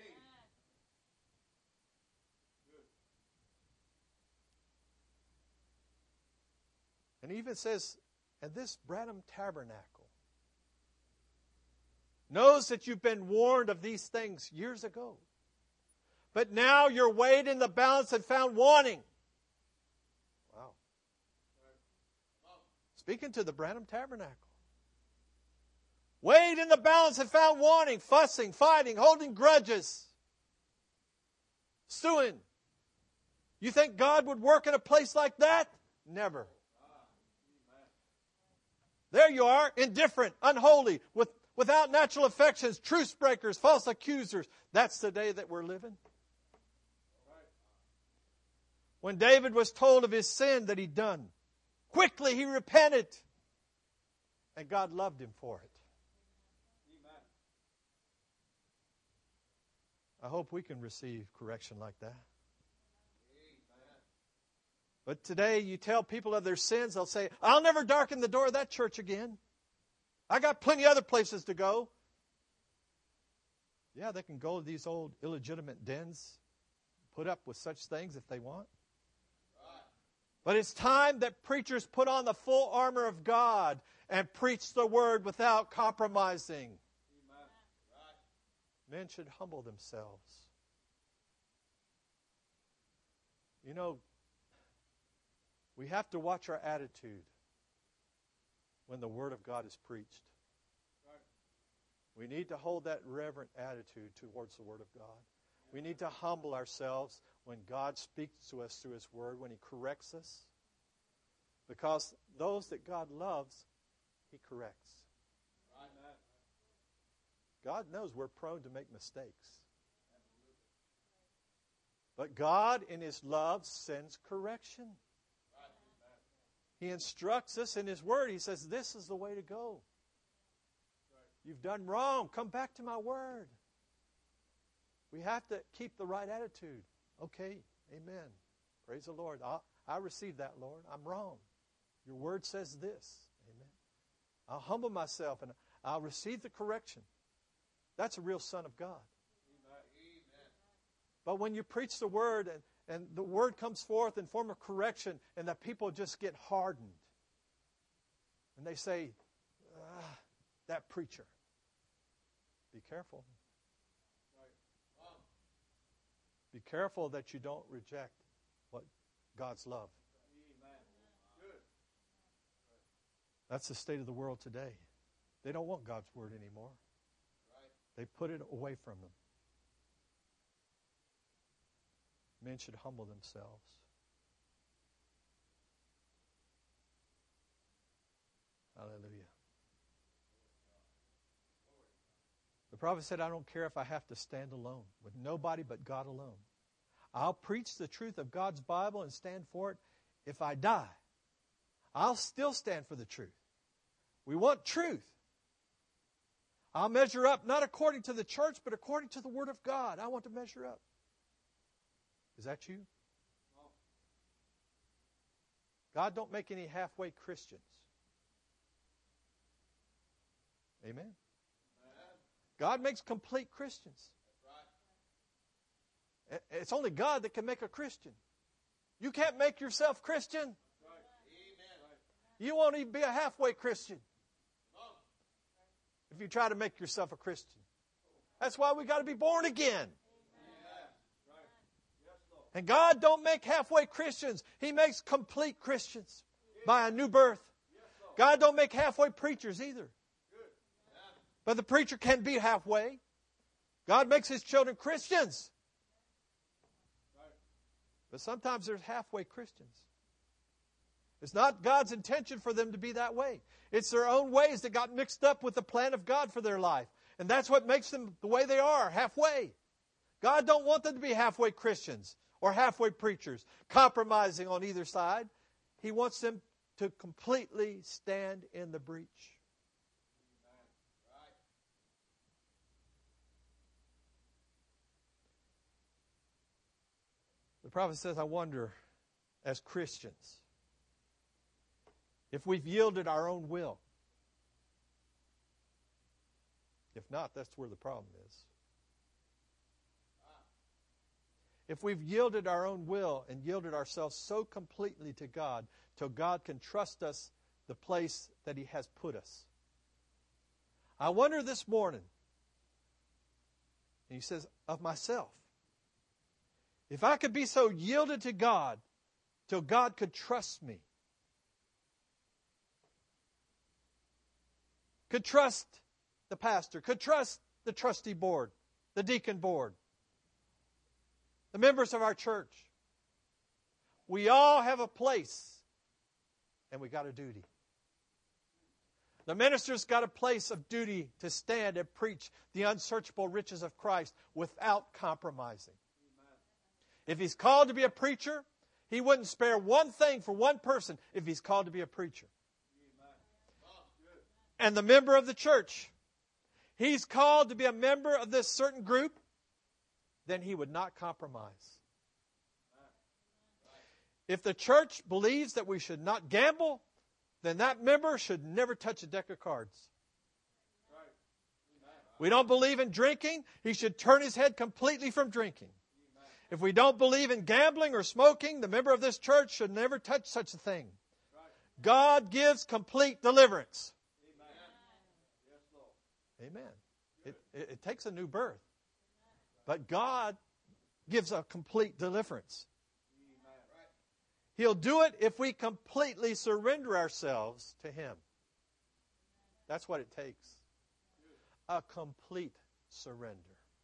And he even says, and this Branham Tabernacle knows that you've been warned of these things years ago. But now you're weighed in the balance and found wanting. Wow. Speaking to the Branham Tabernacle. Weighed in the balance and found wanting, fussing, fighting, holding grudges, stewing. You think God would work in a place like that? Never. There you are, indifferent, unholy, without natural affections, truce breakers, false accusers. That's the day that we're living. When David was told of his sin that he'd done, quickly he repented. And God loved him for it. I hope we can receive correction like that. But today, you tell people of their sins, they'll say, "I'll never darken the door of that church again. I got plenty other places to go." Yeah, they can go to these old illegitimate dens, put up with such things if they want. But it's time that preachers put on the full armor of God and preach the Word without compromising. Men should humble themselves. You know, we have to watch our attitude when the Word of God is preached. We need to hold that reverent attitude towards the Word of God. We need to humble ourselves when God speaks to us through His Word, when He corrects us. Because those that God loves, He corrects. God knows we're prone to make mistakes. But God, in His love, sends correction. He instructs us in His Word. He says, "This is the way to go. You've done wrong. Come back to my Word." We have to keep the right attitude. Okay, amen. Praise the Lord. I receive that, Lord. I'm wrong. Your word says this. Amen. I'll humble myself and I'll receive the correction. That's a real son of God. But when you preach the word and the word comes forth in form of correction and the people just get hardened and they say, that preacher, be careful. Be careful that you don't reject what God's love. That's the state of the world today. They don't want God's word anymore. They put it away from them. Men should humble themselves. Hallelujah. The prophet said, I don't care if I have to stand alone with nobody but God alone. I'll preach the truth of God's Bible and stand for it. If I die, I'll still stand for the truth. We want truth. I'll measure up not according to the church, but according to the Word of God. I want to measure up. Is that you? God don't make any halfway Christians. Amen. God makes complete Christians. It's only God that can make a Christian. You can't make yourself Christian. You won't even be a halfway Christian if you try to make yourself a Christian. That's why we got to be born again. And God don't make halfway Christians. He makes complete Christians by a new birth. God don't make halfway preachers either. But the preacher can be halfway. God makes His children Christians. But sometimes there's halfway Christians. It's not God's intention for them to be that way. It's their own ways that got mixed up with the plan of God for their life. And that's what makes them the way they are, halfway. God don't want them to be halfway Christians or halfway preachers, compromising on either side. He wants them to completely stand in the breach. The prophet says, I wonder, as Christians, if we've yielded our own will. If not, that's where the problem is. If we've yielded our own will and yielded ourselves so completely to God, till God can trust us the place that He has put us. I wonder this morning, and he says, of myself, if I could be so yielded to God till God could trust me, could trust the pastor, could trust the trustee board, the deacon board, the members of our church. We all have a place, and we got a duty. The minister's got a place of duty to stand and preach the unsearchable riches of Christ without compromising. If he's called to be a preacher, he wouldn't spare one thing for one person if he's called to be a preacher. And the member of the church, he's called to be a member of this certain group, then he would not compromise. If the church believes that we should not gamble, then that member should never touch a deck of cards. We don't believe in drinking, he should turn his head completely from drinking. If we don't believe in gambling or smoking, the member of this church should never touch such a thing. God gives complete deliverance. Amen. It takes a new birth. But God gives a complete deliverance. He'll do it if we completely surrender ourselves to Him. That's what it takes. A complete surrender.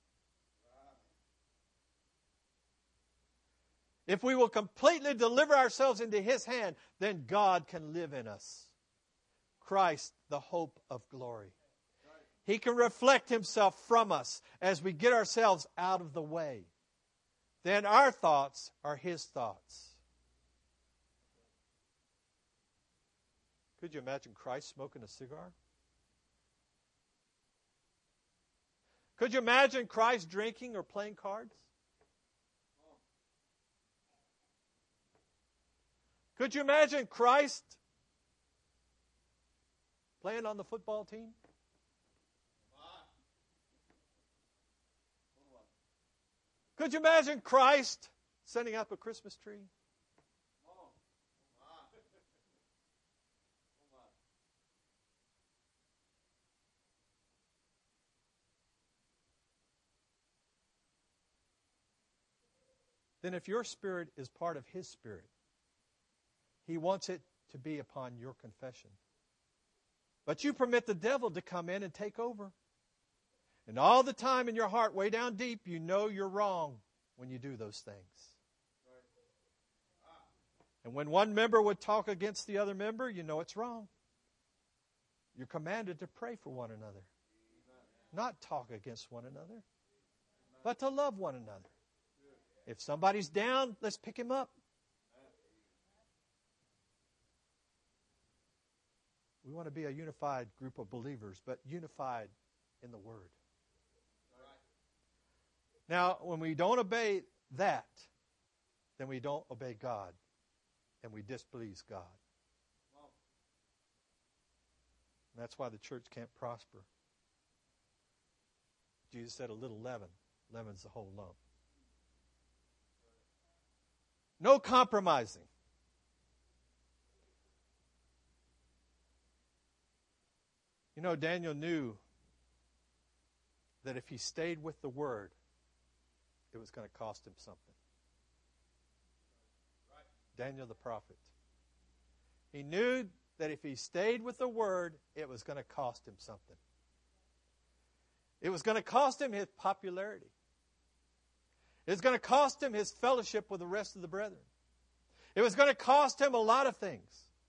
If we will completely deliver ourselves into His hand, then God can live in us. Christ, the hope of glory. He can reflect Himself from us as we get ourselves out of the way. Then our thoughts are His thoughts. Could you imagine Christ smoking a cigar? Could you imagine Christ drinking or playing cards? Could you imagine Christ playing on the football team? Could you imagine Christ setting up a Christmas tree? Then if your spirit is part of His Spirit, He wants it to be upon your confession. But you permit the devil to come in and take over. And all the time in your heart, way down deep, you know you're wrong when you do those things. And when one member would talk against the other member, you know it's wrong. You're commanded to pray for one another. Not talk against one another, but to love one another. If somebody's down, let's pick him up. We want to be a unified group of believers, but unified in the Word. Now, when we don't obey that, then we don't obey God, and we displease God. And that's why the church can't prosper. Jesus said a little leaven leavens the whole lump. No compromising. You know, Daniel knew that if he stayed with the Word, it was going to cost him something. Daniel the prophet. He knew that if he stayed with the Word, it was going to cost him something. It was going to cost him his popularity. It was going to cost him his fellowship with the rest of the brethren. It was going to cost him a lot of things.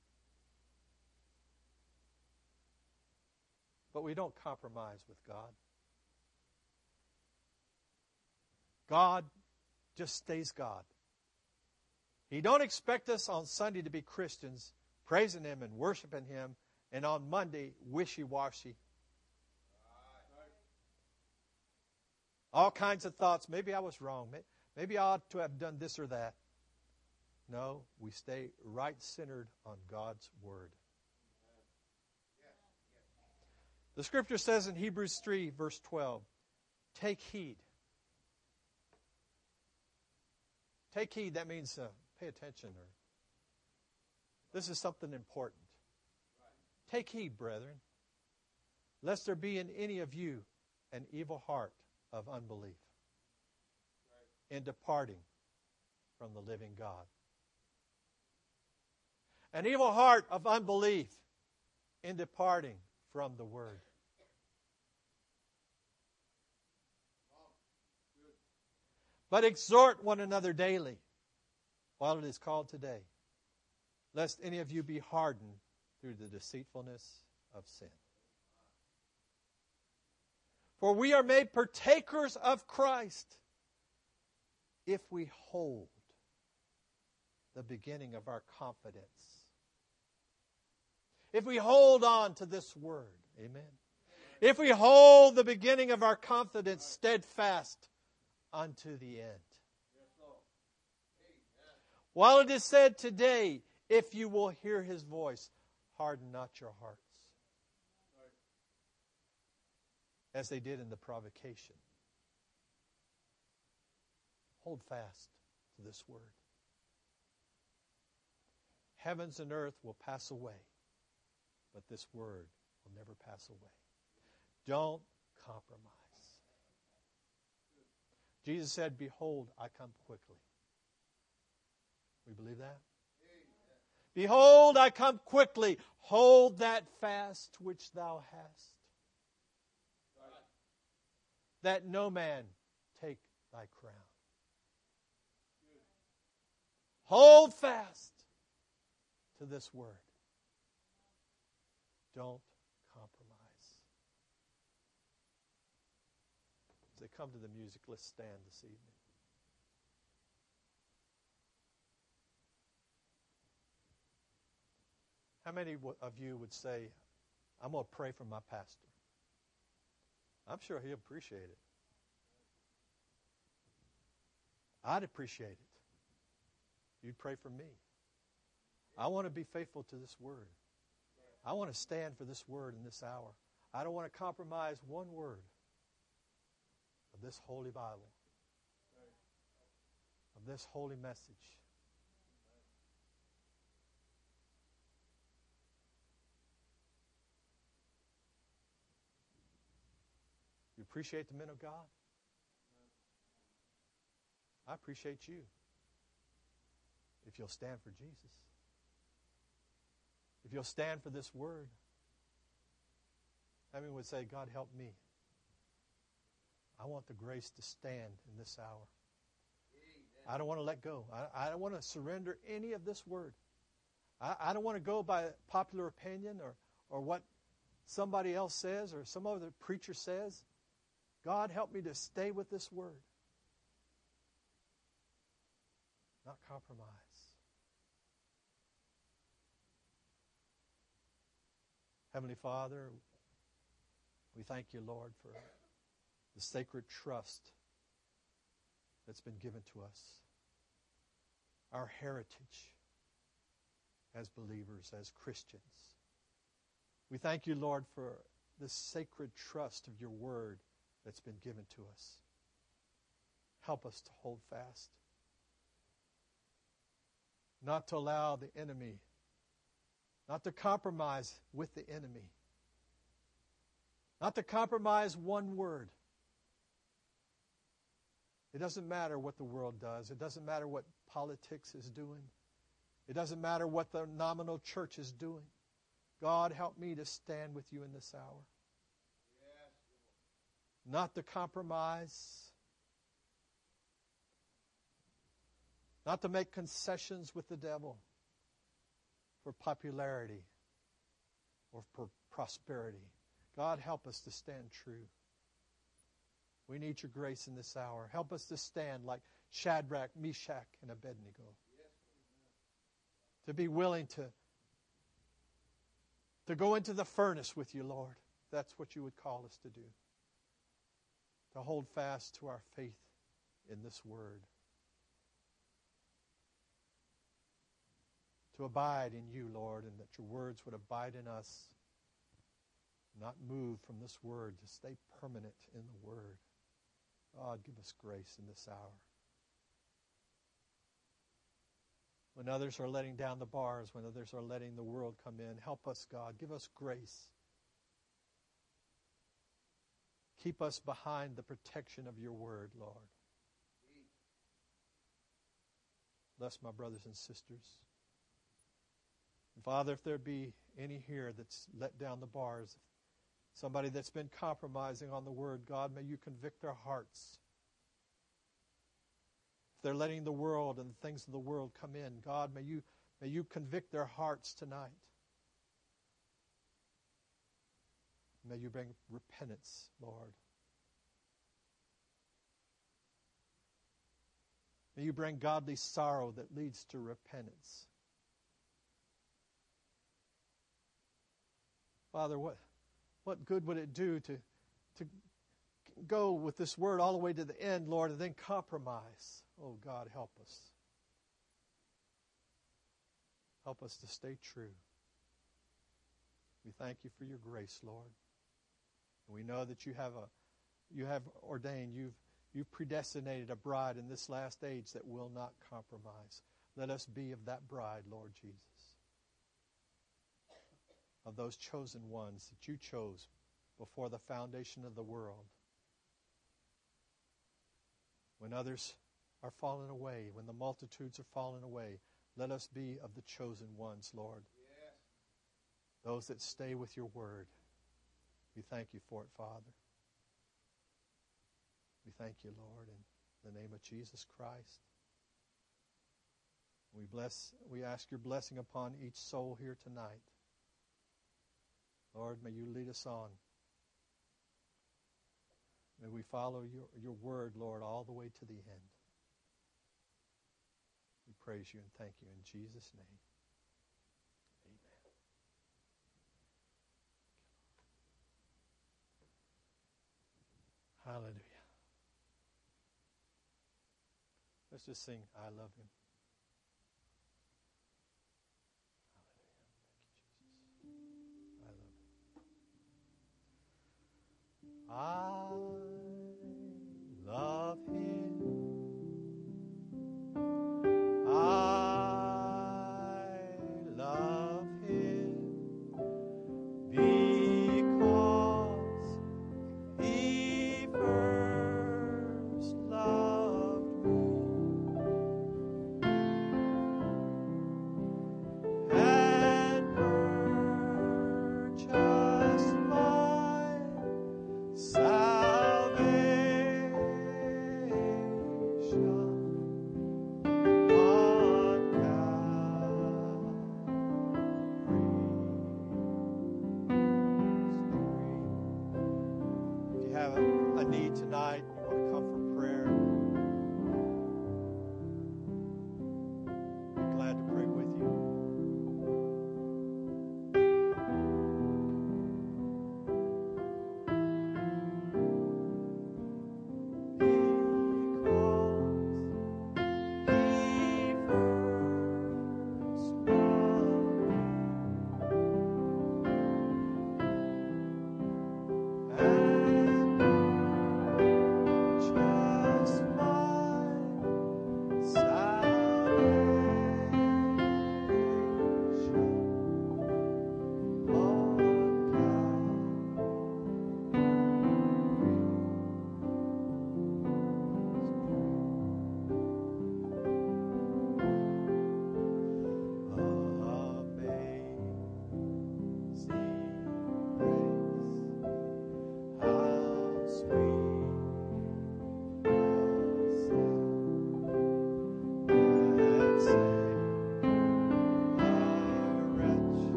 But we don't compromise with God. God just stays God. He don't expect us on Sunday to be Christians, praising Him and worshiping Him, and on Monday, wishy-washy. All kinds of thoughts. Maybe I was wrong. Maybe I ought to have done this or that. No, we stay right-centered on God's Word. The Scripture says in Hebrews 3, verse 12, take heed. Take heed, that means pay attention. Or this is something important. Take heed, brethren, lest there be in any of you an evil heart of unbelief in departing from the living God. An evil heart of unbelief in departing from the Word. But exhort one another daily, while it is called today, lest any of you be hardened through the deceitfulness of sin. For we are made partakers of Christ if we hold the beginning of our confidence. If we hold on to this Word. Amen. If we hold the beginning of our confidence steadfast unto the end. While it is said today, if you will hear His voice, harden not your hearts. As they did in the provocation. Hold fast to this Word. Heavens and earth will pass away, but this Word will never pass away. Don't compromise. Jesus said, behold, I come quickly. We believe that? Behold, I come quickly. Hold that fast which thou hast, that no man take thy crown. Hold fast to this Word. Don't compromise. As they come to the music, let's stand this evening. How many of you would say, I'm going to pray for my pastor? I'm sure he'll appreciate it. I'd appreciate it. You'd pray for me. I want to be faithful to this word. I want to stand for this word in this hour. I don't want to compromise one word of this holy Bible, of this holy message. You appreciate the men of God? I appreciate you if you'll stand for Jesus. If you'll stand for this word. I mean, would say, God, help me. I want the grace to stand in this hour. I don't want to let go. I don't want to surrender any of this word. I don't want to go by popular opinion or what somebody else says or some other preacher says. God, help me to stay with this word. Not compromise. Heavenly Father, we thank you, Lord, for the sacred trust that's been given to us. Our heritage as believers, as Christians. We thank you, Lord, for the sacred trust of your word that's been given to us. Help us to hold fast. Not to allow the enemy, not to compromise with the enemy. Not to compromise one word. It doesn't matter what the world does. It doesn't matter what politics is doing. It doesn't matter what the nominal church is doing. God, help me to stand with you in this hour. Not to compromise. Not to make concessions with the devil for popularity or for prosperity. God, help us to stand true. We need your grace in this hour. Help us to stand like Shadrach, Meshach, and Abednego. To be willing to go into the furnace with you, Lord. That's what you would call us to do. To hold fast to our faith in this word. To abide in you, Lord, and that your words would abide in us. Not move from this word, to stay permanent in the word. God, give us grace in this hour. When others are letting down the bars, when others are letting the world come in, help us, God. Give us grace. Keep us behind the protection of your word, Lord. Bless my brothers and sisters. And Father, if there be any here that's let down the bars, somebody that's been compromising on the word, God, may you convict their hearts. If they're letting the world and the things of the world come in, God, may you convict their hearts tonight. May you bring repentance, Lord. May you bring godly sorrow that leads to repentance. Father, what good would it do to go with this word all the way to the end, Lord, and then compromise? Oh, God, help us. Help us to stay true. We thank you for your grace, Lord. And we know that you have ordained, you've predestinated a bride in this last age that will not compromise. Let us be of that bride, Lord Jesus. Of those chosen ones that you chose before the foundation of the world. When others are falling away, when the multitudes are falling away, let us be of the chosen ones, Lord. Yes. Those that stay with your word. We thank you for it, Father. We thank you, Lord, in the name of Jesus Christ. We ask your blessing upon each soul here tonight. Lord, may you lead us on. May we follow your word, Lord, all the way to the end. We praise you and thank you in Jesus' name. Amen. Hallelujah. Let's just sing, I Love Him.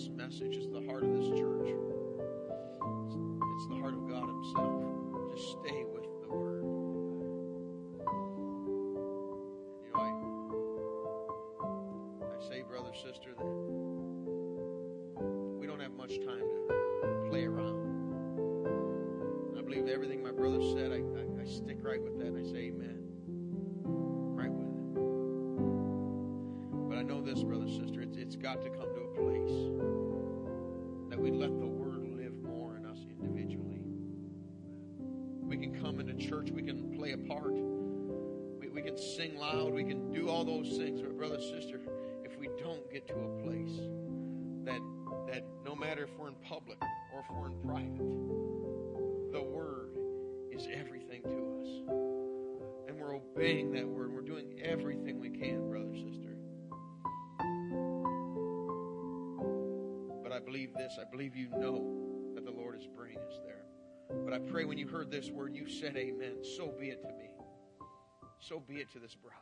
this message. It's the heart of this church. It's the heart of God Himself. Just stay with the Word. You know, I say, brother, sister, that we don't have much time to play around. I believe everything my brother said, I stick right with that, and I say amen. Right with it. But I know this, brother, sister, it's got to come to a place that we let the Word live more in us individually. We can come into church, we can play a part, we can sing loud, we can do all those things. But brother, sister, if we don't get to a place that no matter if we're in public or if we're in private, the Word is everything to us. And we're obeying that Word. We're doing everything we can, brother, sister. But I believe this. I believe you know that the Lord is bringing us there. But I pray when you heard this word, you said amen. So be it to me. So be it to this bride.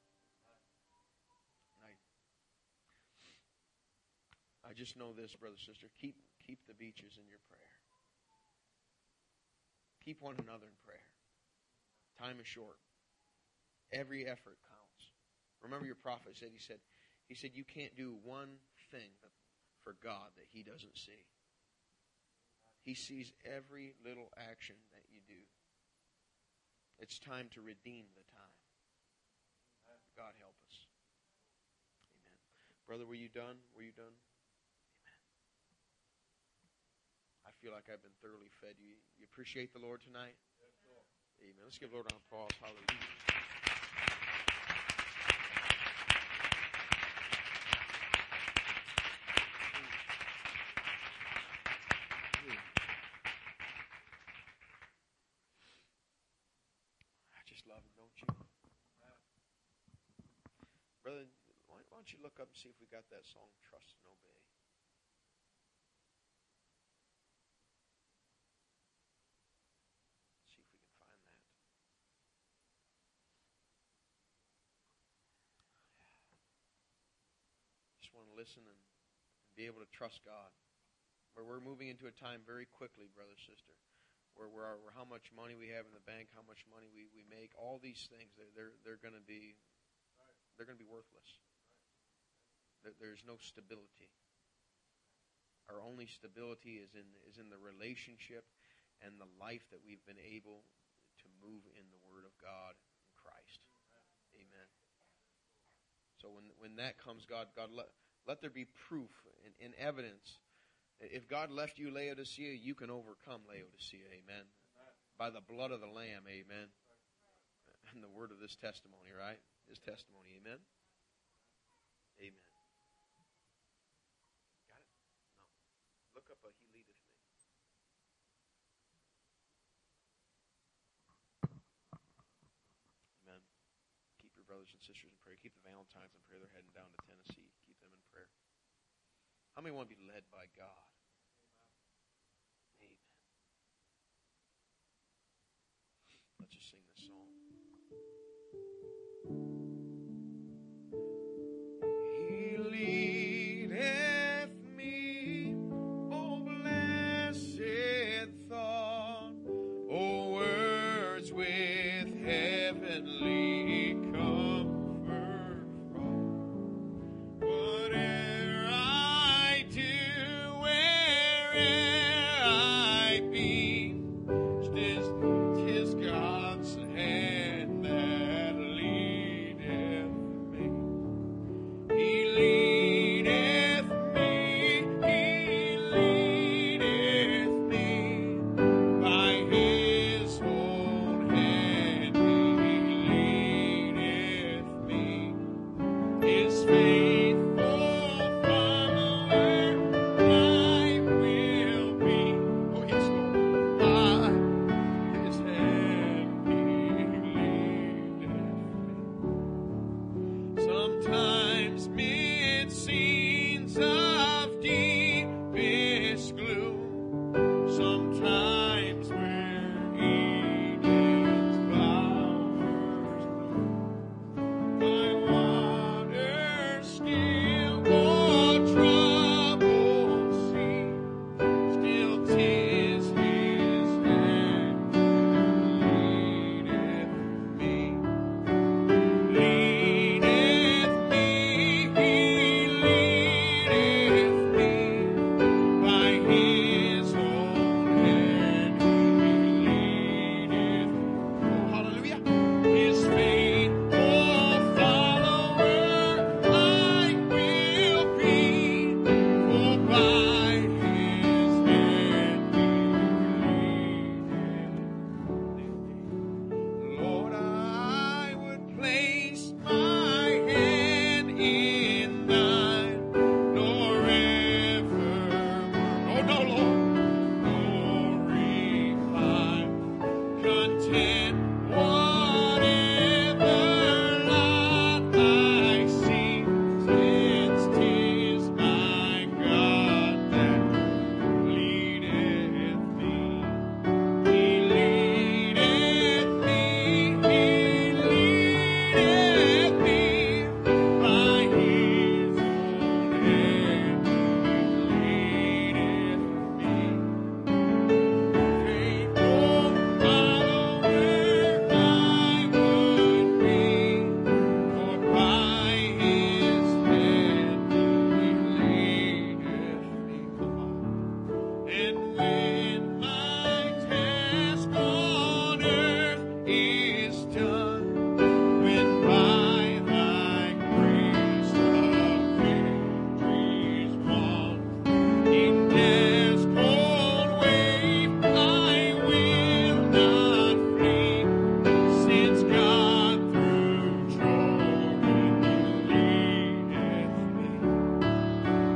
I just know this, brother, sister. Keep the beaches in your prayer. Keep one another in prayer. Time is short. Every effort counts. Remember your prophet said, he said, you can't do one thing for God that He doesn't see. He sees every little action that you do. It's time to redeem the time. God help us. Amen. Brother, were you done? Were you done? Amen. I feel like I've been thoroughly fed. You appreciate the Lord tonight? Yes, Lord. Amen. Let's give the Lord an applause. Hallelujah. I just love Him, don't you? Brother, why don't you look up and see if we got that song, Trust and Obey? See if we can find that. Just want to listen and be able to trust God. Where we're moving into a time very quickly, brother, sister, where how much money we have in the bank, how much money we make, all these things, they're going to be worthless. There's no stability. Our only stability is in the relationship and the life that we've been able to move in the Word of God in Christ. Amen. So when that comes, God let there be proof and evidence. If God left you Laodicea, you can overcome Laodicea. Amen. By the blood of the Lamb. Amen. And the word of this testimony, right? His testimony. Amen. Amen. Got it? No. Look up He Leadeth Me. Amen. Keep your brothers and sisters in prayer. Keep the Valentines in prayer. They're heading down to Tennessee. Keep them in prayer. How many want to be led by God? Amen. Let's just sing this song. He leadeth me, O blessed thought, O words with heavenly comfort fraught. Whate'er I do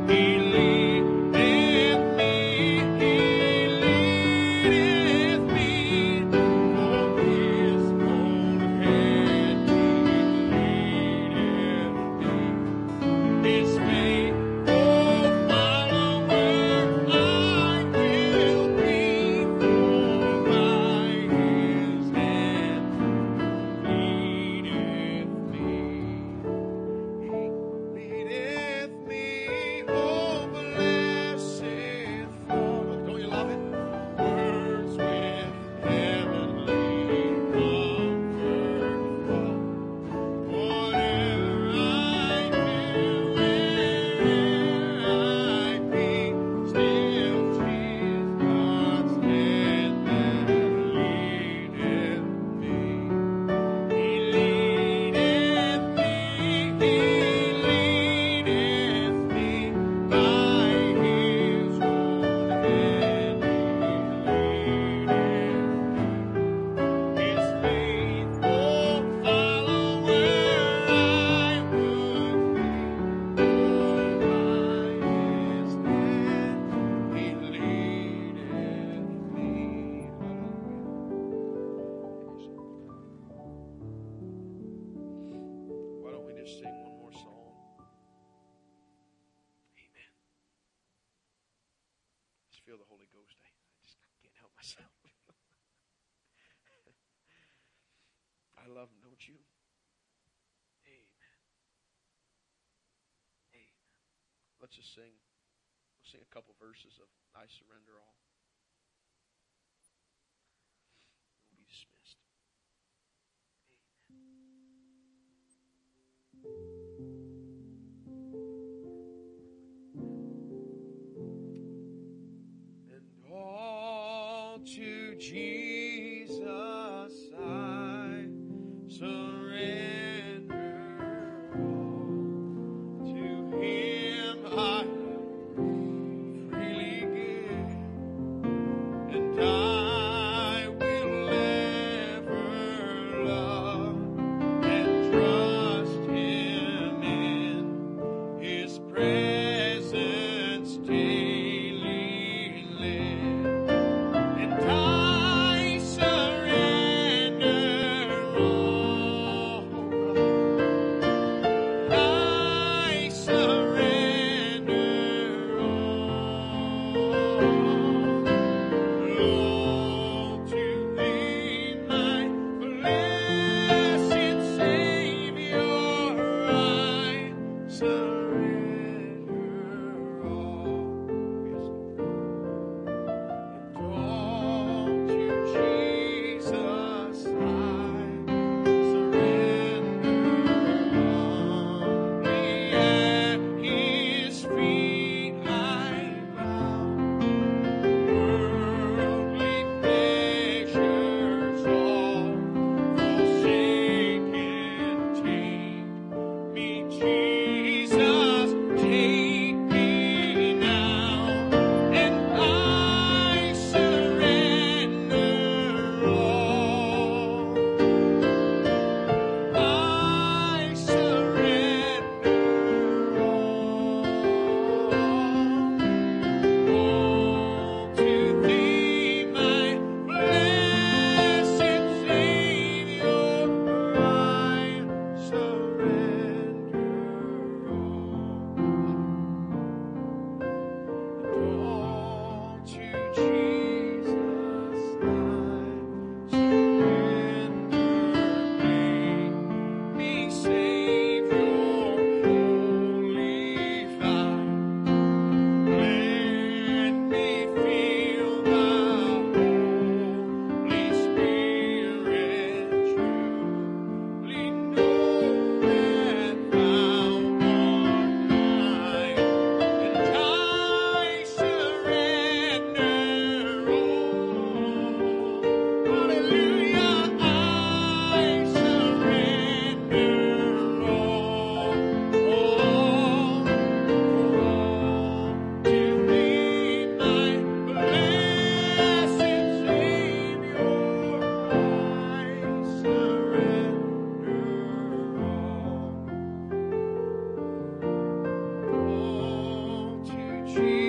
Feel the Holy Ghost. I just can't help myself. I love him, don't you? Amen. Amen. Let's just sing. We'll sing a couple verses of I Surrender All. We'll be dismissed. To Jesus I surrender all. To Him I freely give, and I will ever love and trust Him in His presence daily live. I surrender all. I surrender all. Lord, to Thee, my blessed Savior, I surrender. Jesus.